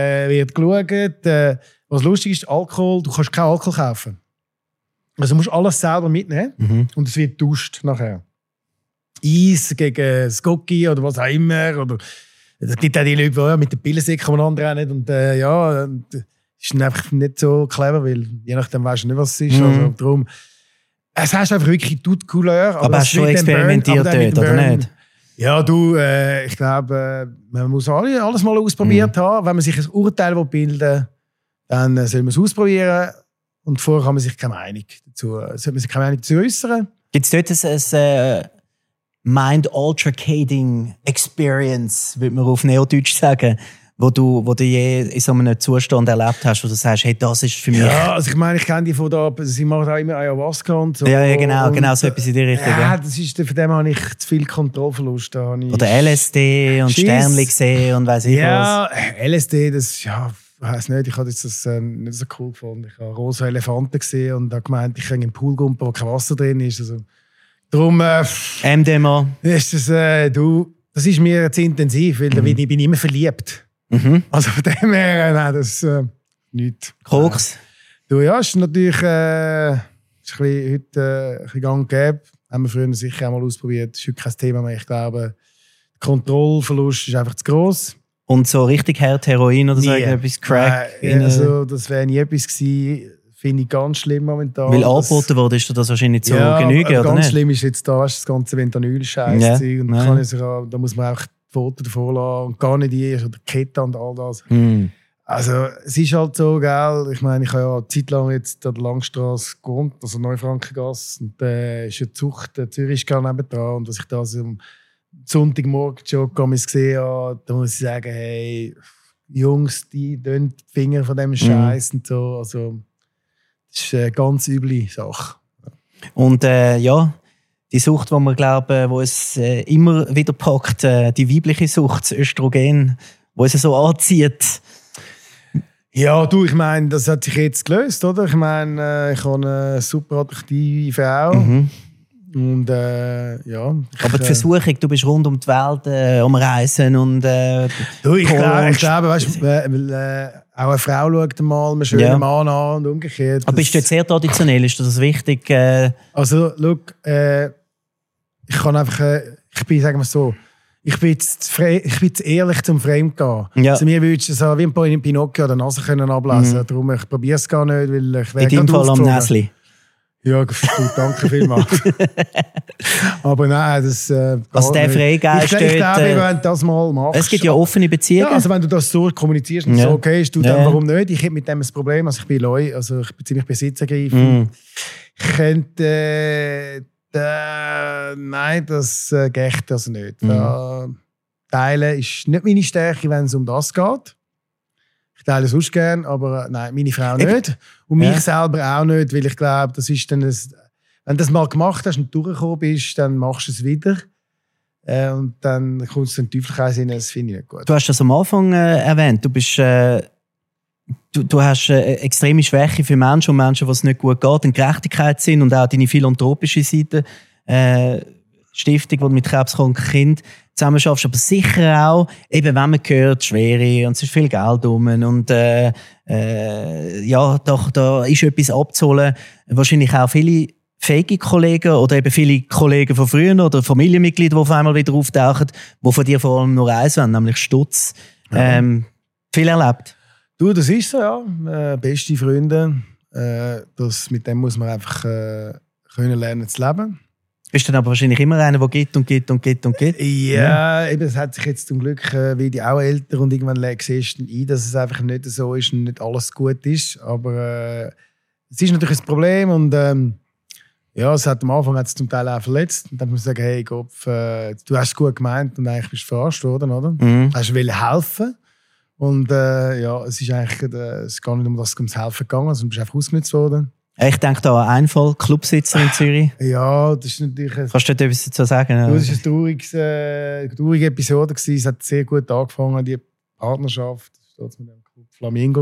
Speaker 2: geschaut. Was lustig ist, Alkohol, du kannst keinen Alkohol kaufen. Also du musst alles selber mitnehmen und es wird getauscht nachher. Eis gegen Skoki oder was auch immer. Oder es gibt auch die Leute, die mit den Pillensäcken umeinander rennen. Und das ist einfach nicht so clever, weil je nachdem weisst du nicht, was es ist. Also, darum, es hast einfach wirklich toute Couleur.
Speaker 1: Aber hast du schon experimentiert dort, oder nicht?
Speaker 2: Ja, ich glaube, man muss alles mal ausprobiert haben. Wenn man sich ein Urteil bilden will, dann soll man es ausprobieren. Und vorher kann man sich keine Meinung dazu äußern. Gibt
Speaker 1: es dort ein Mind-Altercating Experience, würde man auf Neodeutsch sagen, wo du je in so einem Zustand erlebt hast, wo du sagst, hey, das ist für mich...
Speaker 2: Ja, also ich meine, ich kenne die von da, sie machen auch immer Ayahuasca und so.
Speaker 1: Ja, genau so etwas in die Richtung.
Speaker 2: Ja, von dem habe ich zu viel Kontrollverlust.
Speaker 1: Oder LSD und Sternli gesehen und weiss ich was.
Speaker 2: Ja, LSD, das, ja... Ich weiss nicht, ich habe das nicht so cool gefunden. Ich habe rosa Elefanten gesehen und habe gemeint, ich kann im Pool gumpen, wo kein Wasser drin ist. Also, darum
Speaker 1: MDMA.
Speaker 2: Ist das, das ist mir zu intensiv, weil ich bin immer verliebt. Also von dem her, nein, das nichts.
Speaker 1: Koks?
Speaker 2: Du, ja, ist natürlich ist ein bisschen, heute ein bisschen gang und gäbe. Haben wir früher sicher auch mal ausprobiert. Das ist heute kein Thema mehr. Ich glaube, der Kontrollverlust ist einfach zu gross.
Speaker 1: Und so richtig hart Heroin oder so etwas Crack?
Speaker 2: Also das wäre nie etwas gewesen. Finde ich ganz schlimm momentan.
Speaker 1: Weil angeboten wurde, ist dir das wahrscheinlich so genügen, oder
Speaker 2: ganz
Speaker 1: nicht?
Speaker 2: Schlimm ist jetzt da das ganze Fentanyl-Scheiß. Und da muss man auch Fotos davor lassen und gar nicht oder Kette und all das. Also es ist halt so, gell. Ich meine, ich habe ja eine Zeit lang jetzt an der Langstrasse gewohnt, also Neufrankengasse. Und ist eine Zucht, Zürich ist gar nebendran. Und dass ich da so am Sonntagmorgen schon gesehen habe, da muss ich sagen, hey, Jungs, die tun die Finger von dem Scheiß und so. Also das ist eine ganz üble Sache.
Speaker 1: Und die Sucht, die man glauben, wo es immer wieder packt, die weibliche Sucht, das Östrogen, wo es so anzieht.
Speaker 2: Ja, du, ich meine, das hat sich jetzt gelöst, oder? Ich meine, ich habe eine super attraktive Frau. Und ja.
Speaker 1: Aber die Versuchung, du bist rund um die Welt am Reisen und
Speaker 2: du, ich glaube, weißt du, auch eine Frau schaut mal einen schönen Mann an und umgekehrt.
Speaker 1: Aber bist du jetzt sehr traditionell? Ist das wichtig?
Speaker 2: Also, look, ich kann einfach, ich bin, sagen wir so, ich bin zu ehrlich zum Fremdgehen. Ja. Also mir würdest du so wie ein Pinocchio an der Nase können ablesen. Darum, ich probiere es gar nicht, weil ich
Speaker 1: in deinem Fall am Näsli.
Speaker 2: Ja, gut, danke vielmals. Aber nein, das
Speaker 1: also der Freigeist
Speaker 2: ich glaube, wenn du das mal machst...
Speaker 1: Es gibt ja offene Beziehungen.
Speaker 2: Ja, also wenn du das so kommunizierst und so okay ist, du dann warum nicht? Ich habe mit dem ein Problem, also ich bin Leu, also ich bin ziemlich besitzergreifend. Ich könnte... nein, das geht also nicht. Teilen ist nicht meine Stärke, wenn es um das geht. Ich teile es sonst gerne, aber nein, meine Frau nicht. Und mich selber auch nicht, weil ich glaube, das ist dann wenn du das mal gemacht hast und durchgekommen bist, dann machst du es wieder. Und dann kommst du in den Teufelskreis rein, das finde ich nicht gut.
Speaker 1: Du hast das am Anfang erwähnt, du bist... Du hast eine extreme Schwäche für Menschen und Menschen, was es nicht gut geht, in Gerechtigkeit sind und auch deine philanthropische Seite, Stiftung, wo du mit krebskranken Kindern zusammen schaffst, aber sicher auch, eben wenn man hört, Schwere und es ist viel Geld rum und doch, da ist etwas abzuholen. Wahrscheinlich auch viele fähige Kollegen oder eben viele Kollegen von früher oder Familienmitglieder, die auf einmal wieder auftauchen, die von dir vor allem nur eins wollen, nämlich Stutz. Viel erlebt?
Speaker 2: Du, das ist so, ja. Beste Freunde. Mit dem muss man einfach können lernen zu leben.
Speaker 1: Bist du dann aber wahrscheinlich immer einer, der geht und geht und geht und geht?
Speaker 2: Ja, eben, es hat sich jetzt zum Glück, wie die auch älter und irgendwann siehst du ein, dass es einfach nicht so ist und nicht alles gut ist. Aber es ist natürlich ein Problem und es hat am Anfang zum Teil auch verletzt. Und dann muss man sagen, hey Kopf, du hast es gut gemeint und eigentlich bist du verarscht worden, oder? Hast du helfen. Und es ist eigentlich es ist gar nicht ums Helfen gegangen, sondern du bist einfach ausgenutzt worden.
Speaker 1: Ich denke da an einen Fall, Clubsitzer in Zürich.
Speaker 2: Ja, das ist natürlich...
Speaker 1: Kannst du etwas dazu sagen?
Speaker 2: Das war eine traurige Episode. Es hat sehr gut angefangen, die Partnerschaft. Das war mit dem Club Flamingo.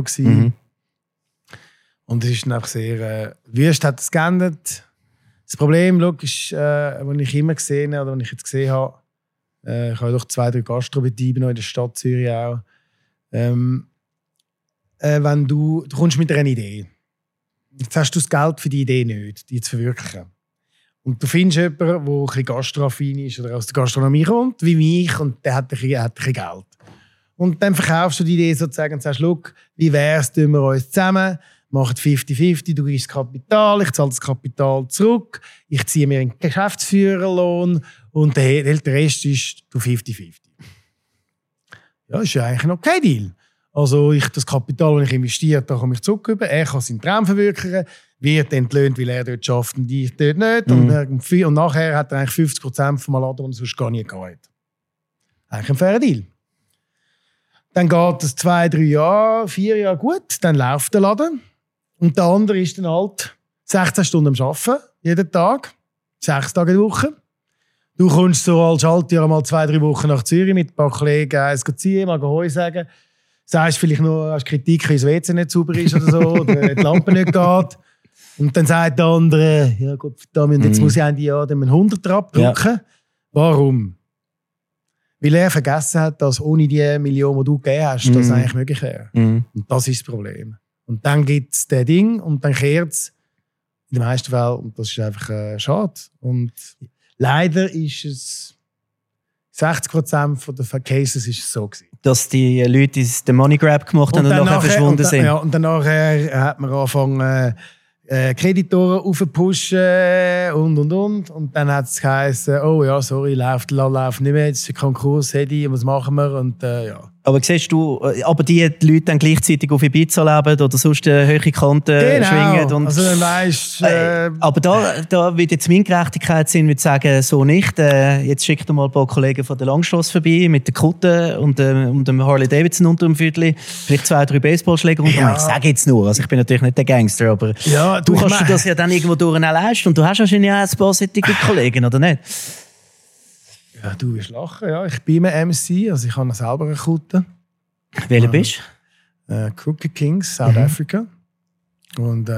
Speaker 2: Und es ist dann einfach sehr wüst, hat es geändert. Das Problem, logisch, was ich immer gesehen habe, oder was ich jetzt gesehen habe, ich habe doch 2, 3 Gastro betreiben, noch in der Stadt Zürich auch. Wenn du kommst mit einer Idee. Jetzt hast du das Geld für die Idee nicht, die zu verwirklichen. Und du findest jemanden, der ein bisschen gastroaffin ist oder aus der Gastronomie kommt, wie mich, und der hat ein bisschen Geld. Und dann verkaufst du die Idee sozusagen und sagst, schau, wie wär's, tun wir uns zusammen, machen 50-50, du gibst das Kapital, ich zahle das Kapital zurück, ich ziehe mir einen Geschäftsführerlohn und der Rest ist du 50-50. Ja, ist ja eigentlich ein okay Deal. Also das Kapital, das ich investiert, da komme ich zurück über. Er kann seinen Traum verwirklichen, wird entlöhnt, weil er dort schafft und ich dort nicht. Und nachher hat er eigentlich 50% vom Laden, den er sonst gar nie gehabt. Eigentlich ein fairer Deal. Dann geht es 2, 3 Jahre, 4 Jahre gut, dann läuft der Laden. Und der andere ist dann halt 16 Stunden am Arbeiten, jeden Tag, 6 Tage in der Woche. Du kommst so als Schaltjahr mal 2, 3 Wochen nach Zürich mit ein paar Kollegen eins ziehen, mal Heu sagen. Sagst vielleicht noch, hast Kritik, weil das WC nicht sauber ist oder so, oder die Lampe nicht geht. Und dann sagt der andere, ja Gott verdammt, und jetzt muss ich Ende Jahr einen 100er abdrücken. Ja. Warum? Weil er vergessen hat, dass ohne die Million, die du gegeben hast, das eigentlich möglich wäre. Und das ist das Problem. Und dann gibt es das Ding und dann kehrt es in den meisten Fällen, und das ist einfach schade. Und leider ist es 60% der Cases ist es so gewesen.
Speaker 1: Dass die Leute den Money Grab gemacht haben und nachher verschwunden sind.
Speaker 2: Ja, und danach hat man angefangen, Kreditoren aufzupushen und dann hat es geheißen, oh ja, sorry, läuft nicht mehr, jetzt ist ein Konkurs, was machen wir? Und ja.
Speaker 1: Aber siehst du, aber die Leute dann gleichzeitig auf Ibiza leben oder sonst hohe Kanten schwingen? Und,
Speaker 2: also dann weisst,
Speaker 1: aber da wird jetzt mein Gerechtigkeitssinn würde sagen, so nicht. Jetzt schickt mal ein paar Kollegen von der Langstrasse vorbei mit der Kutte und dem Harley Davidson unter dem Viertel, vielleicht 2, 3 Baseballschläger unter dem. Ich sage jetzt nur, also ich bin natürlich nicht der Gangster, aber
Speaker 2: ja,
Speaker 1: du kannst dir das ja dann irgendwo durch leisten und du hast wahrscheinlich auch ein paar solche Kollegen, oder nicht?
Speaker 2: Ja, du wirst lachen, ja. Ich bin ein MC, also ich habe selber eine Kutte.
Speaker 1: Welcher bist
Speaker 2: du? Crooked Kings, South Africa. Und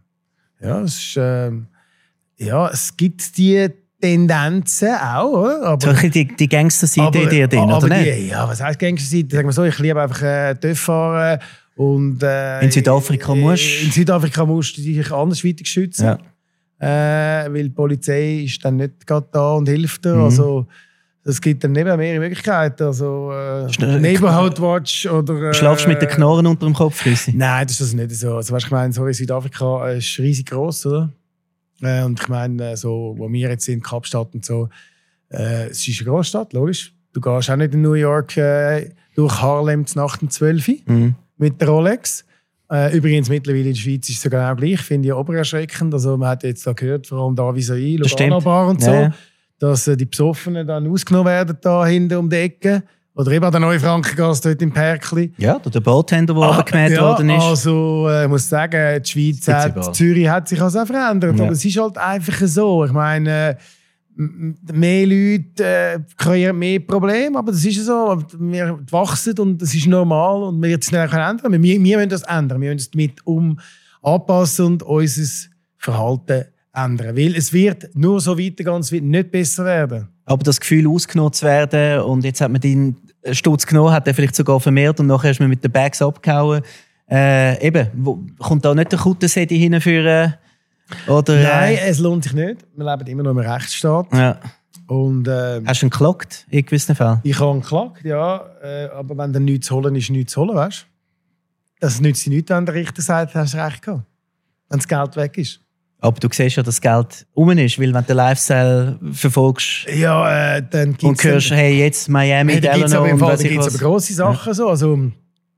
Speaker 2: es gibt die Tendenzen auch, oder? Aber,
Speaker 1: so die Gangster-Seite in dir drin, oder nicht?
Speaker 2: Ja, was heisst Gangster-Seite? Sagen wir so, ich liebe einfach TÜV fahren. Und,
Speaker 1: in Südafrika
Speaker 2: musst du dich andersweitig schützen. Ja. Weil die Polizei ist dann nicht gerade da und hilft dir. Also, es gibt dann neben mehrere Möglichkeiten. Also, Neighborhood Watch oder...
Speaker 1: Schlafst du mit den Knarren unter dem Kopf?
Speaker 2: Nein, das ist nicht so. Also, weißt, ich meine, so in Südafrika ist riesig gross, oder? Und ich meine, so, wo wir jetzt sind, Kapstadt und so, es ist eine Großstadt, logisch. Du gehst auch nicht in New York durch Harlem zur Nacht um 12 Uhr mit der Rolex. Übrigens, mittlerweile in der Schweiz ist es sogar auch gleich, finde ich obererschreckend. Also, man hat jetzt da gehört, vor allem da vis-à-vis, Lugano Bar und so, dass die Besoffenen dann ausgenommen werden, da hinten um die Ecke. Oder eben an der Neufrankengasse dort im Perkli.
Speaker 1: Ja, oder der Boothändler, der abgemäht worden ist.
Speaker 2: Also, ich muss sagen, die Schweiz Zürich hat sich also auch verändert. Ja. Aber es ist halt einfach so. Ich meine, mehr Leute kreieren mehr Probleme, aber das ist so. Wir wachsen und das ist normal und wir müssen es ändern. Wir müssen das ändern. Wir müssen es damit anpassen und unser Verhalten ändern. Weil es wird nur so weitergehen, es wird nicht besser werden.
Speaker 1: Aber das Gefühl, ausgenutzt werden und jetzt hat man deinen Stutz genommen, hat er vielleicht sogar vermehrt und nachher ist man mit den Bags abgehauen. Kommt da nicht der Kuttensedi hinführen? Oder,
Speaker 2: Nein, es lohnt sich nicht. Wir leben immer noch im Rechtsstaat.
Speaker 1: Ja.
Speaker 2: Und,
Speaker 1: hast du ihn geklagt in gewissen Fällen?
Speaker 2: Ich habe ihn geklagt, ja. Aber wenn dann nichts zu holen ist, nichts zu holen, weißt du? Das nützt dir nichts, wenn der Richter sagt, hast du recht gehabt. Wenn das Geld weg ist.
Speaker 1: Aber du siehst ja, dass das Geld rum ist, weil wenn du den Lifestyle verfolgst
Speaker 2: dann gibt's
Speaker 1: und hörst, hey, jetzt Miami, Delano und
Speaker 2: was ich was. Da gibt es aber grosse Sachen. So. Also,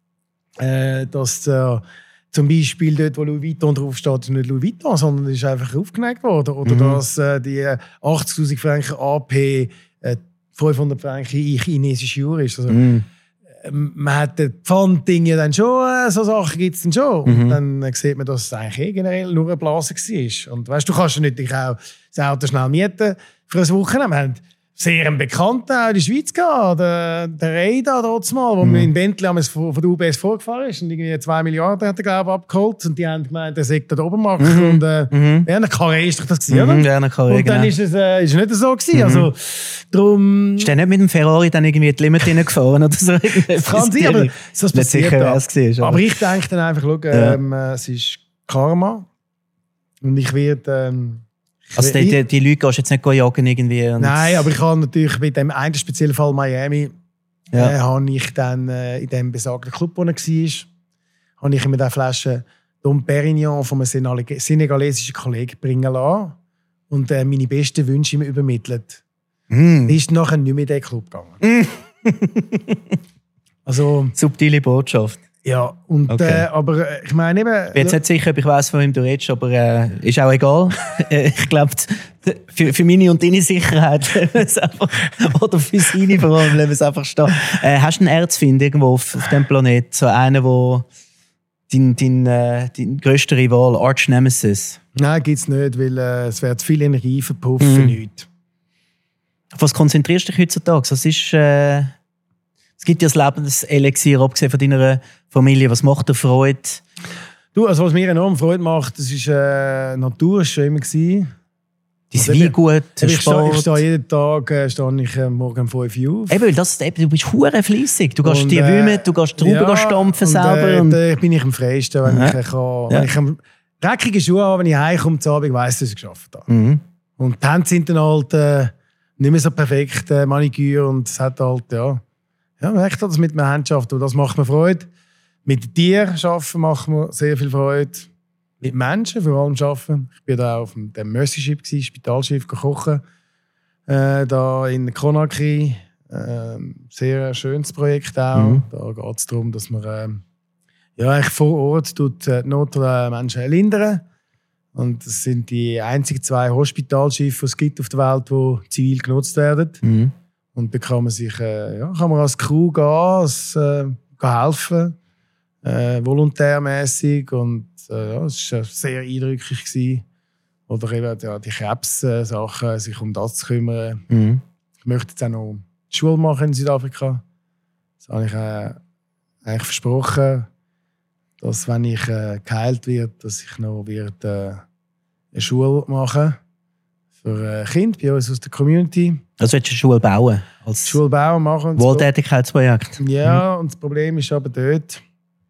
Speaker 2: dass zum Beispiel dort, wo Louis Vuitton draufsteht, ist nicht Louis Vuitton, sondern ist einfach aufgelegt worden. Oder dass die 80'000 Franken AP 500 Franken chinesische Uhr ist. Also, man hat das Pfandding ja dann schon, so Sachen gibt es dann schon. Und dann sieht man, dass es eigentlich generell nur eine Blase war. Und weißt, du kannst ja nicht auch das Auto schnell mieten für ein Wochenende. Wir haben sehr einen Bekannten auch in der Schweiz gehabt, der Reida dort mal, wo wir in Bentley von der UBS vorgefahren ist und irgendwie 2 Milliarden hat er, glaube ich, abgeholt. Und die haben gemeint, er sei der Obermacher. Und eine Karre ist doch das gewesen, oder?
Speaker 1: Ja, eine Karre,
Speaker 2: und dann ist es nicht so gewesen. Also, darum...
Speaker 1: Ist der nicht mit dem Ferrari dann irgendwie die Limit reingefahren oder so?
Speaker 2: Das kann sein, aber das passiert
Speaker 1: war.
Speaker 2: Aber ich denke dann einfach, schau, es ist Karma. Und ich werde...
Speaker 1: Also die Leute gehst jetzt nicht jagen irgendwie?
Speaker 2: Nein, aber ich habe natürlich bei dem einen speziellen Fall Miami, habe ich dann in dem besagten Club, wo er war, habe ich ihm eine Flasche Dom Perignon von einem senegalesischen Kollegen bringen lassen und meine besten Wünsche ihm übermittelt. Er ist nachher nicht mehr in diesen Club gegangen. Also,
Speaker 1: subtile Botschaft.
Speaker 2: Ja, und, okay. Aber ich meine eben...
Speaker 1: Ich bin jetzt nicht sicher, ob ich weiss, von wem du redest, aber ist auch egal. Ich glaube, für meine und deine Sicherheit oder für seine vor allem, lassen wir es einfach stehen. Hast du einen Erzfeind irgendwo auf diesem Planeten? So einen, wo dein grösster Rival, Arch Nemesis? Nein,
Speaker 2: gibt es nicht, weil es wird viel Energie verpufft für nichts.
Speaker 1: Auf was konzentrierst du dich heutzutage? Was ist... Es gibt ja das Lebenselixier, abgesehen von deiner Familie. Was macht dir Freude?
Speaker 2: Du, also was mir enorm Freude macht, das ist Natur, das war schon immer.
Speaker 1: Dein Weingut,
Speaker 2: Sport. Ich stehe jeden Tag morgen um 5 Uhr auf.
Speaker 1: Eben, du bist hure fleissig. Du gehst die Wümme, du gehst Trauben stampfen selber.
Speaker 2: Und bin ich am freisten, wenn ich kann. Wenn ich dreckige Schuhe habe, wenn ich heimkomme am Abend, weiss, dass ich geschafft habe. Und die Hände sind dann halt nicht mehr so perfekt, Maniküre, und es hat halt, ja, man merkt das mit einem Handschaft, und das macht mir Freude. Mit Tieren arbeiten macht mir sehr viel Freude. Mit Menschen vor allem arbeiten. Ich war da auf dem Mercy-Ship, Spitalschiff, kochen. Da in Conakry. Sehr schönes Projekt auch. Da geht es darum, dass man eigentlich vor Ort die Not der Menschen lindern. Und das sind die einzigen 2 Hospitalschiffe, die es gibt auf der Welt, die zivil genutzt werden. Und da kann man sich kann man als Crew gehen, helfen, volontärmässig, und es war sehr eindrücklich gewesen. Oder eben die Krebssachen, sich um das zu kümmern. Ich möchte jetzt auch noch die Schule machen in Südafrika. Das habe ich eigentlich versprochen, dass, wenn ich geheilt werde, dass ich noch eine Schule machen für Kinder bei uns aus der Community.
Speaker 1: Also willst du eine Schule bauen?
Speaker 2: Schule bauen, machen.
Speaker 1: Wohltätigkeitsprojekt.
Speaker 2: Ja, und das Problem ist aber dort,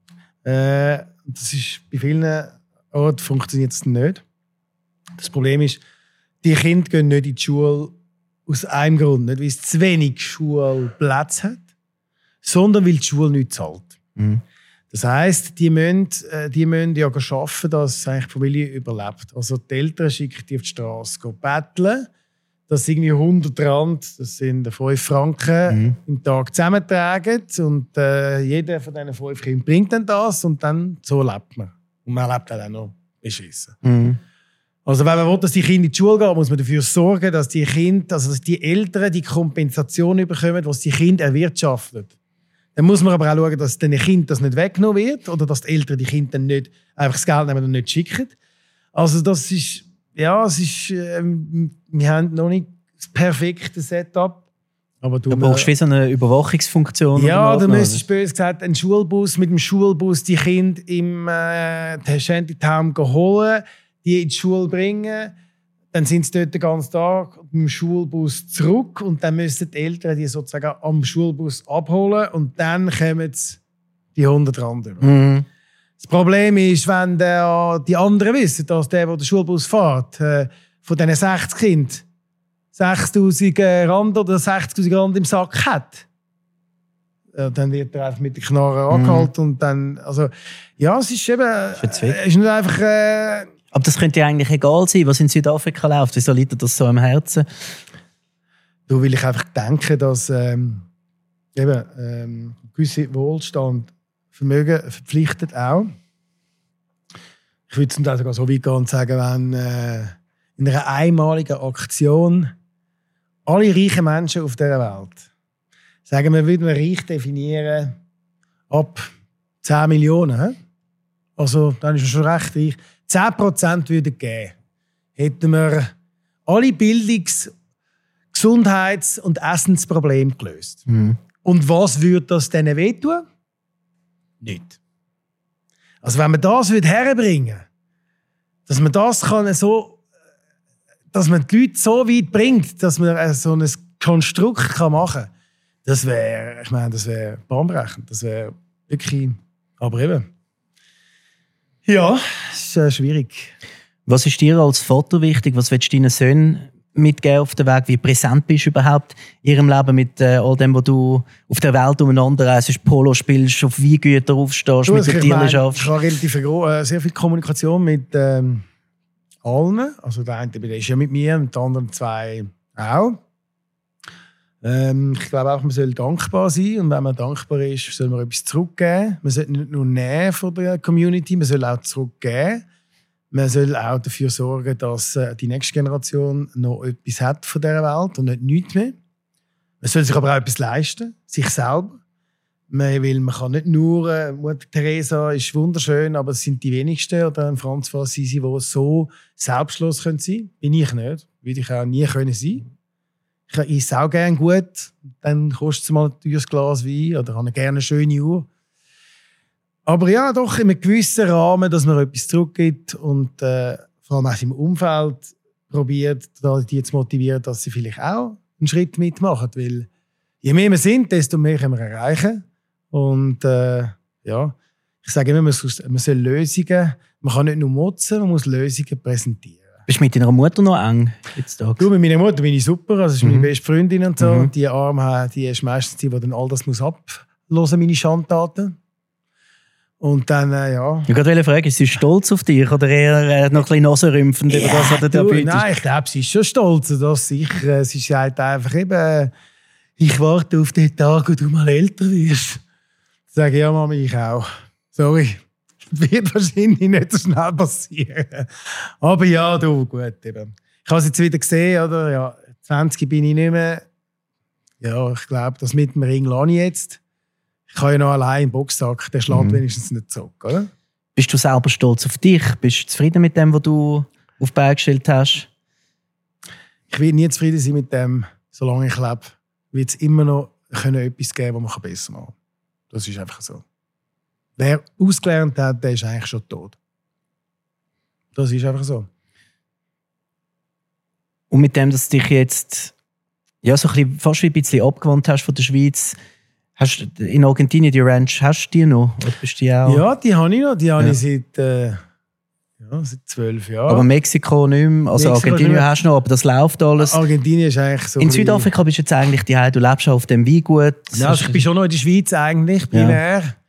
Speaker 2: das ist bei vielen Orten funktioniert es nicht. Das Problem ist, die Kinder gehen nicht in die Schule aus einem Grund. Nicht, weil es zu wenig Schulplätze hat, sondern weil die Schule nichts zahlt. Das heisst, die müssen ja arbeiten, dass eigentlich die Familie überlebt. Also die Eltern schicken die auf die Straße betteln. Das sind irgendwie 100 Rand, das sind 5 Franken im Tag zusammentragen. Und jeder von diesen 5 Kindern bringt dann das, und dann so lebt man. Und man lebt dann auch noch beschissen. Also wenn man will, dass die Kinder in die Schule gehen, muss man dafür sorgen, dass die Kinder, also dass die Eltern die Kompensation bekommen, was die Kinder erwirtschaften. Dann muss man aber auch schauen, dass den Kindern das nicht weggenommen wird, oder dass die Eltern die Kinder dann nicht einfach das Geld nehmen und nicht schicken. Also das ist, wir haben noch nicht das perfekte Setup. Aber du
Speaker 1: brauchst wie so eine Überwachungsfunktion.
Speaker 2: Ja, du müsstest böse gesagt einen Schulbus, mit dem Schulbus die Kinder im Shantytown holen, die in die Schule bringen. Dann sind sie dort den ganzen Tag mit dem Schulbus zurück, und dann müssen die Eltern die sozusagen am Schulbus abholen, und dann kommen die 100 Rand über. Das Problem ist, wenn die anderen wissen, dass der den Schulbus fährt, von diesen 60 Kindern 6'000 Rand oder 60'000 Rand im Sack hat, dann wird er einfach mit der Knarre angehalten, und dann, also, ja, es ist eben, es ist nicht einfach...
Speaker 1: Aber das könnte ja eigentlich egal sein, was in Südafrika läuft. Wieso liegt dir das so am Herzen?
Speaker 2: Du, will ich einfach denken, dass gewisse Wohlstand, Vermögen verpflichtet auch. Ich würde zum Teil sogar so weit gehen und sagen, wenn in einer einmaligen Aktion alle reichen Menschen auf dieser Welt sagen wir, würden wir reich definieren ab 10 Millionen. Also, dann ist es schon recht reich. 10% würden geben. Hätten wir alle Bildungs-, Gesundheits- und Essensprobleme gelöst. Mhm. Und was würde das denen wehtun? Nicht. Also wenn man das herbringen würde, dass man das kann dass man die Leute so weit bringt, dass man so ein Konstrukt machen kann, das wäre bahnbrechend. Das wäre wirklich, aber eben. Ja, es ist schwierig.
Speaker 1: Was ist dir als Vater wichtig? Was willst du deinen Söhnen mitgeben auf den Weg? Wie präsent bist du überhaupt in ihrem Leben mit all dem, was du auf der Welt umeinander reist, Polo spielst, auf Weingüter aufstehst, mit den Tieren schaffst?
Speaker 2: Ich habe relativ sehr viel Kommunikation mit allen. Also der eine ist ja mit mir und die anderen 2 auch. Ich glaube auch, man soll dankbar sein. Und wenn man dankbar ist, soll man etwas zurückgeben. Man sollte nicht nur nehmen von der Community, man soll auch zurückgeben. Man soll auch dafür sorgen, dass die nächste Generation noch etwas hat von dieser Welt und nicht nichts mehr. Man soll sich aber auch etwas leisten, sich selber. Weil man kann nicht nur, Mutter Teresa ist wunderschön, aber es sind die wenigsten, oder ein Franz von Assisi, die so selbstlos sein können. Bin ich nicht. Würde ich auch nie können sein. Ich esse auch gerne gut. Dann kostet es mal ein teures Glas Wein oder habe gerne eine schöne Uhr. Aber ja, doch in einem gewissen Rahmen, dass man etwas zurückgibt und vor allem auch im Umfeld probiert, die zu motivieren, dass sie vielleicht auch einen Schritt mitmachen. Weil je mehr wir sind, desto mehr können wir erreichen. Und ja, ich sage immer, man soll Lösungen, man kann nicht nur motzen, man muss Lösungen präsentieren.
Speaker 1: Bist du mit deiner Mutter noch eng?
Speaker 2: Du, mit meiner Mutter bin ich super, also ist meine beste Freundin und so. Die Arme, die ist meistens die dann all das muss abhören, meine Schandtaten. Und dann, ja.
Speaker 1: Ich wollte fragen, ist sie stolz auf dich oder eher noch ein bisschen nasenrümpfend über das, was du da bietest?
Speaker 2: Nein, ich glaube, sie ist schon stolz. Das sicher. Sie sagt einfach eben, ich warte auf den Tag, wo du mal älter wirst. Ich sage, ja, Mami, ich auch. Sorry. Wird wahrscheinlich nicht so schnell passieren. Aber ja, du, gut. Eben. Ich habe es jetzt wieder gesehen, oder? Ja, 20 bin ich nicht mehr. Ja, ich glaube, das mit dem Ring lasse ich jetzt. Ich kann ja noch allein im Boxsack, der schlägt wenigstens nicht zurück, oder?
Speaker 1: Bist du selber stolz auf dich? Bist du zufrieden mit dem, was du auf die Beine gestellt hast?
Speaker 2: Ich will nie zufrieden sein mit dem, solange ich lebe. Wird es immer noch etwas geben, was man besser machen kann. Das ist einfach so. Wer ausgelernt hat, der ist eigentlich schon tot. Das ist einfach so.
Speaker 1: Und mit dem, dass du dich jetzt ja, so ein bisschen, fast wie ein bisschen abgewandt hast von der Schweiz, hast du in Argentinien die Ranch, hast du die noch? Oder bist du die auch?
Speaker 2: Ja, die habe ich noch. Die habe ich seit 12 Jahren.
Speaker 1: Aber Mexiko nicht mehr. Also Mexiko Argentinien hast du noch, aber das läuft alles.
Speaker 2: Argentinien ist eigentlich so.
Speaker 1: In Südafrika bist du jetzt eigentlich du lebst schon auf dem Weingut.
Speaker 2: Ja, also ich bin schon noch in der Schweiz eigentlich, primär. Ja.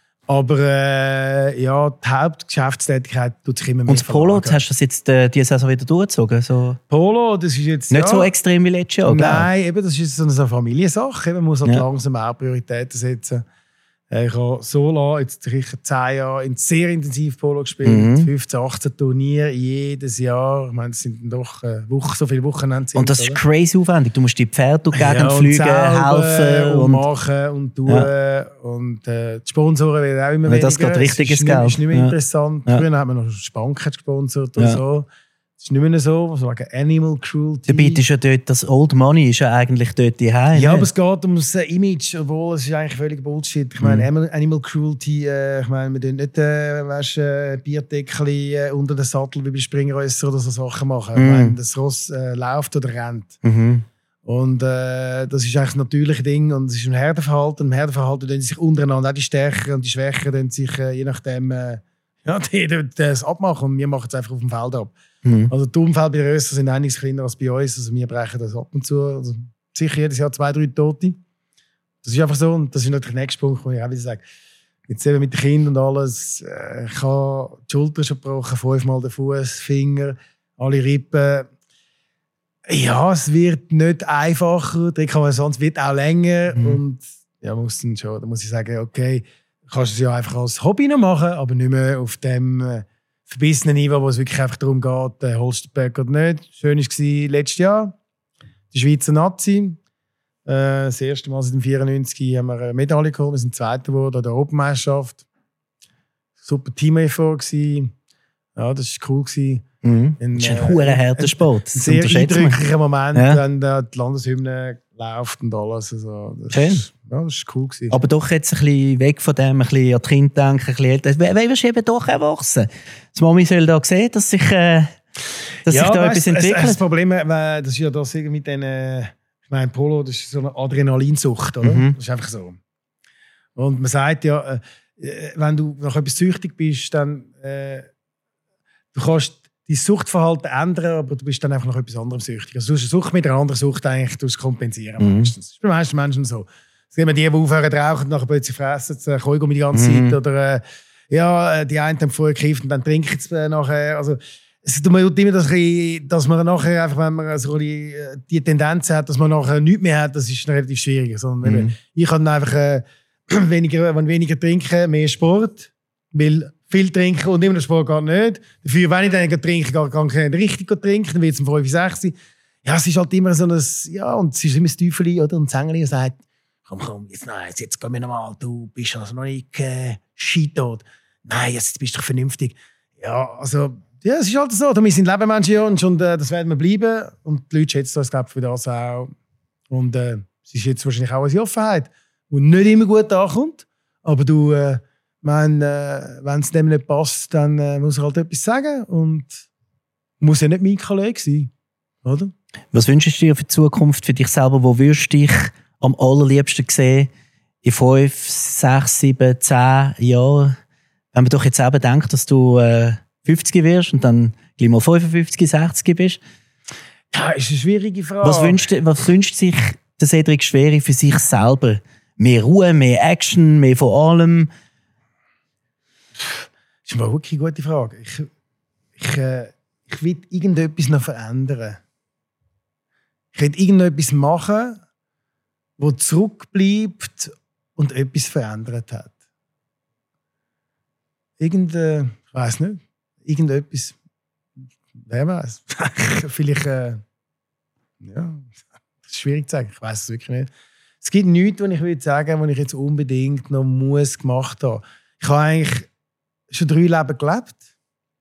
Speaker 2: Aber die Hauptgeschäftstätigkeit tut sich immer mehr.
Speaker 1: Und das Polo, hast du das jetzt diese Saison wieder durchgezogen? So
Speaker 2: Polo, das ist jetzt
Speaker 1: nicht so extrem wie letztes Jahr.
Speaker 2: Nein, eben, das ist so eine Familiensache. Man muss halt langsam auch Prioritäten setzen. Ich habe so lange, jetzt sicher 10 Jahre, sehr intensiv Polo gespielt. 15, 18 Turniere jedes Jahr. Ich meine, es sind doch so viele Wochenende.
Speaker 1: Und das ist crazy aufwendig. Du musst die Pferde durch die Gegend fliegen, helfen.
Speaker 2: Und machen und tun. Ja. Und die Sponsoren werden auch immer weniger.
Speaker 1: Das geht richtiges Geld.
Speaker 2: Das ist nicht mehr interessant. Früher hat man noch Spanken gesponsert oder so. Das ist nicht mehr so Animal Cruelty.
Speaker 1: Dabei ist ja dort, das Old Money ist ja eigentlich dort die Heim.
Speaker 2: Ja, aber es geht um das Image, obwohl es ist eigentlich völlig Bullshit. Ich meine, Animal Cruelty, ich meine, wir tun nicht Bierdeckel unter den Sattel wie bei Springrösser oder so Sachen machen. Ich meine, das Ross läuft oder rennt. Und das ist eigentlich das natürliche Ding und es ist ein Herdenverhalten. Im Herdenverhalten tun sich untereinander auch die Stärkeren und die Schwächeren sich je nachdem die das abmachen und wir machen es einfach auf dem Feld ab. Also die Unfälle bei Rösser sind einiges kleiner als bei uns. Also wir brechen das ab und zu. Also sicher jedes Jahr 2, 3 Tote. Das ist einfach so. Und das ist natürlich der nächste Punkt, wo ich auch wieder sage, jetzt eben mit den Kindern und alles, ich habe die Schulter schon gebrochen, 5-mal den Fuß, Finger, alle Rippen. Ja, es wird nicht einfacher. Der Rekonvaleszenz wird auch länger. Und ja, da muss ich sagen, okay, kannst du es ja einfach als Hobby noch machen, aber nicht mehr auf dem verbissenen Niveau, wo es wirklich einfach darum geht, holst du den Berg oder nicht. Schön war letztes Jahr die Schweizer Nazi. Das erste Mal seit dem 94 haben wir eine Medaille geholt. Wir sind Zweiter geworden an der Europameisterschaft. Super Team-Effort gewesen. Ja, das war cool gewesen.
Speaker 1: Das ist ein harter Sport.
Speaker 2: Ein sehr eindrücklicher Moment, wenn die Landeshymne läuft und alles. Also, das war cool gewesen.
Speaker 1: Aber doch jetzt ein bisschen weg von dem, ein bisschen an die Kinder denken, ein bisschen älter. Weil wirst du eben doch erwachsen. Die Mami soll da sehen, dass sich da etwas entwickelt.
Speaker 2: Das Problem, das ist ja das mit den, ich meine, Polo, das ist so eine Adrenalinsucht, oder? Das ist einfach so. Und man sagt ja, wenn du nach etwas süchtig bist, dann du kannst dein Suchtverhalten ändern, aber du bist dann einfach nach etwas anderem süchtig. Also du hast eine Sucht mit einer anderen Sucht eigentlich kompensieren. Meistens. Das ist bei den meisten Menschen so. Es gibt die aufhören zu rauchen und nachher plötzlich fressen Kaugummi die ganze Zeit. Oder die einen haben vorher gekifft und dann trinken sie nachher. Also, es tut mir immer dass man nachher einfach, wenn man so die Tendenz hat, dass man nachher nichts mehr hat, das ist relativ schwierig. Sondern ich kann einfach weniger trinken, mehr Sport, weil viel trinken und immer der Sport geht nicht. Dafür, wenn ich dann trinke, kann ich nicht richtig trinken, dann wird es um 5, 6. Ja, es ist halt immer so ein, ja, und es ist immer das Teufeli oder ein Zängeli, der sagt, komm, jetzt gehen wir nochmal, du bist also noch nicht scheitert. Nein, jetzt bist du doch vernünftig. Ja, also, ja, es ist halt so, wir sind Lebemenschen und das werden wir bleiben. Und die Leute schätzen uns, glaube ich, für das auch. Und es ist jetzt wahrscheinlich auch eine Offenheit, die nicht immer gut ankommt, aber du, wenn es dem nicht passt, dann muss er halt etwas sagen und muss ja nicht mein Kollege sein, oder?
Speaker 1: Was wünschst du dir für die Zukunft, für dich selber? Wo würdest du dich am allerliebsten sehen in 5, 6, 7, 10 Jahren? Wenn man doch jetzt eben denkt, dass du 50 wirst und dann gleich mal 55, 60 bist.
Speaker 2: Ja, ist eine schwierige Frage.
Speaker 1: Was wünscht sich der Cedric Schweri für sich selber? Mehr Ruhe, mehr Action, mehr von allem?
Speaker 2: Das ist eine wirklich gute Frage. Ich will irgendetwas noch verändern. Ich will irgendetwas machen, das zurückbleibt und etwas verändert hat. Ich weiß nicht. Irgendetwas. Wer weiß. Vielleicht. Ja, das ist schwierig zu sagen. Ich weiß es wirklich nicht. Es gibt nichts, was ich würde sagen, was ich jetzt unbedingt noch gemacht haben. Ich habe eigentlich schon 3 Leben gelebt.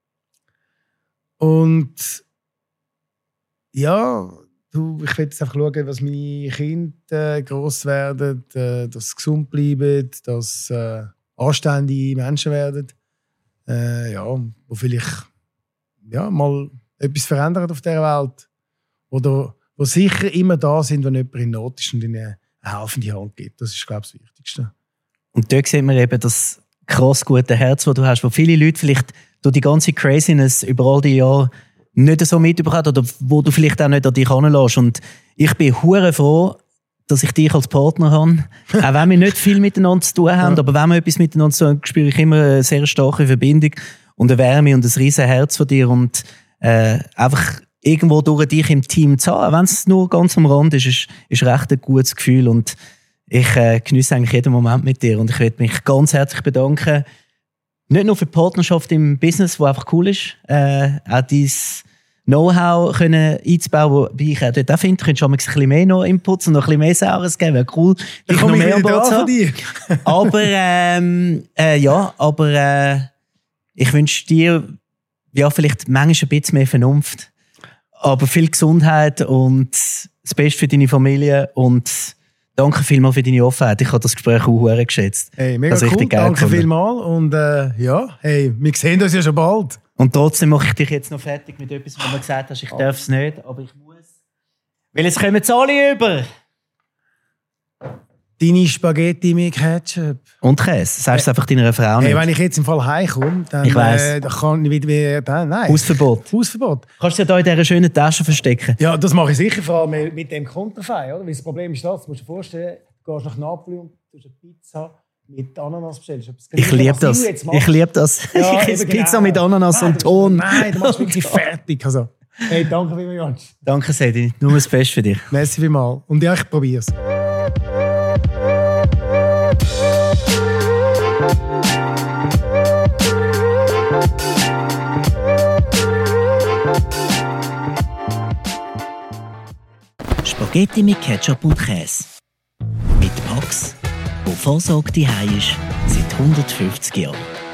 Speaker 2: Und ja, ich will jetzt einfach schauen, dass meine Kinder gross werden, dass sie gesund bleiben, dass anständige Menschen werden. Wo vielleicht mal etwas verändern auf dieser Welt. Oder wo sicher immer da sind, wenn jemand in Not ist und ihnen eine helfende Hand gibt. Das ist, glaube ich, das Wichtigste.
Speaker 1: Und dort sieht man eben das krass gute Herz, das du hast, wo viele Leute vielleicht durch die ganze Craziness über all die Jahre nicht so mitbekommen oder wo du vielleicht auch nicht an dich heranlässt. Und ich bin hure froh, dass ich dich als Partner habe. Auch wenn wir nicht viel miteinander zu tun haben, aber wenn wir etwas miteinander zu tun haben, spüre ich immer eine sehr starke Verbindung und eine Wärme und ein riesen Herz von dir. Und einfach irgendwo durch dich im Team zu haben, wenn es nur ganz am Rand ist recht ein gutes Gefühl. Und ich genieße eigentlich jeden Moment mit dir. Und ich möchte mich ganz herzlich bedanken. Nicht nur für die Partnerschaft im Business, die einfach cool ist, auch dein Know-how einzubauen, wobei ich auch dort auch finde, du könntest ein bisschen mehr noch Inputs und noch ein bisschen mehr Saures geben, wäre cool.
Speaker 2: Ich komme noch mehr an Bord von dir.
Speaker 1: Aber ich wünsche dir vielleicht manchmal ein bisschen mehr Vernunft, aber viel Gesundheit und das Beste für deine Familie und danke vielmals für deine Offenheit. Ich habe das Gespräch auch sehr geschätzt.
Speaker 2: Hey, mega cool, danke vielmals und wir sehen uns ja schon bald.
Speaker 1: Und trotzdem mache ich dich jetzt noch fertig mit etwas, wo du gesagt hast, ich darf es nicht, aber ich muss. Weil jetzt kommen sie alle über.
Speaker 2: Deine Spaghetti mit Ketchup.
Speaker 1: Und Käse. Sagst du einfach deiner Frau nicht.
Speaker 2: Hey, wenn ich jetzt im Fall heimkomme, dann kann ich wieder... Nein.
Speaker 1: Hausverbot. Kannst du ja da in dieser schönen Tasche verstecken?
Speaker 2: Ja, das mache ich sicher, vor allem mit dem Konterfei. Weil das Problem ist das, du musst dir vorstellen, du gehst nach Napoli und du hast eine Pizza mit Ananas bestellst.
Speaker 1: Ich liebe das. Ich liebe das.
Speaker 2: Ja,
Speaker 1: ich esse Pizza mit Ananas und Ton.
Speaker 2: Nein, du machst wirklich fertig. Also, hey, danke vielmals.
Speaker 1: Danke, Sedi. Nur das Beste für dich.
Speaker 2: Merci vielmals. Und ja, ich probiere es.
Speaker 1: Spaghetti mit Ketchup und Käse. Fuchs, wo Vorsorge daheim ist, seit 150 Jahren.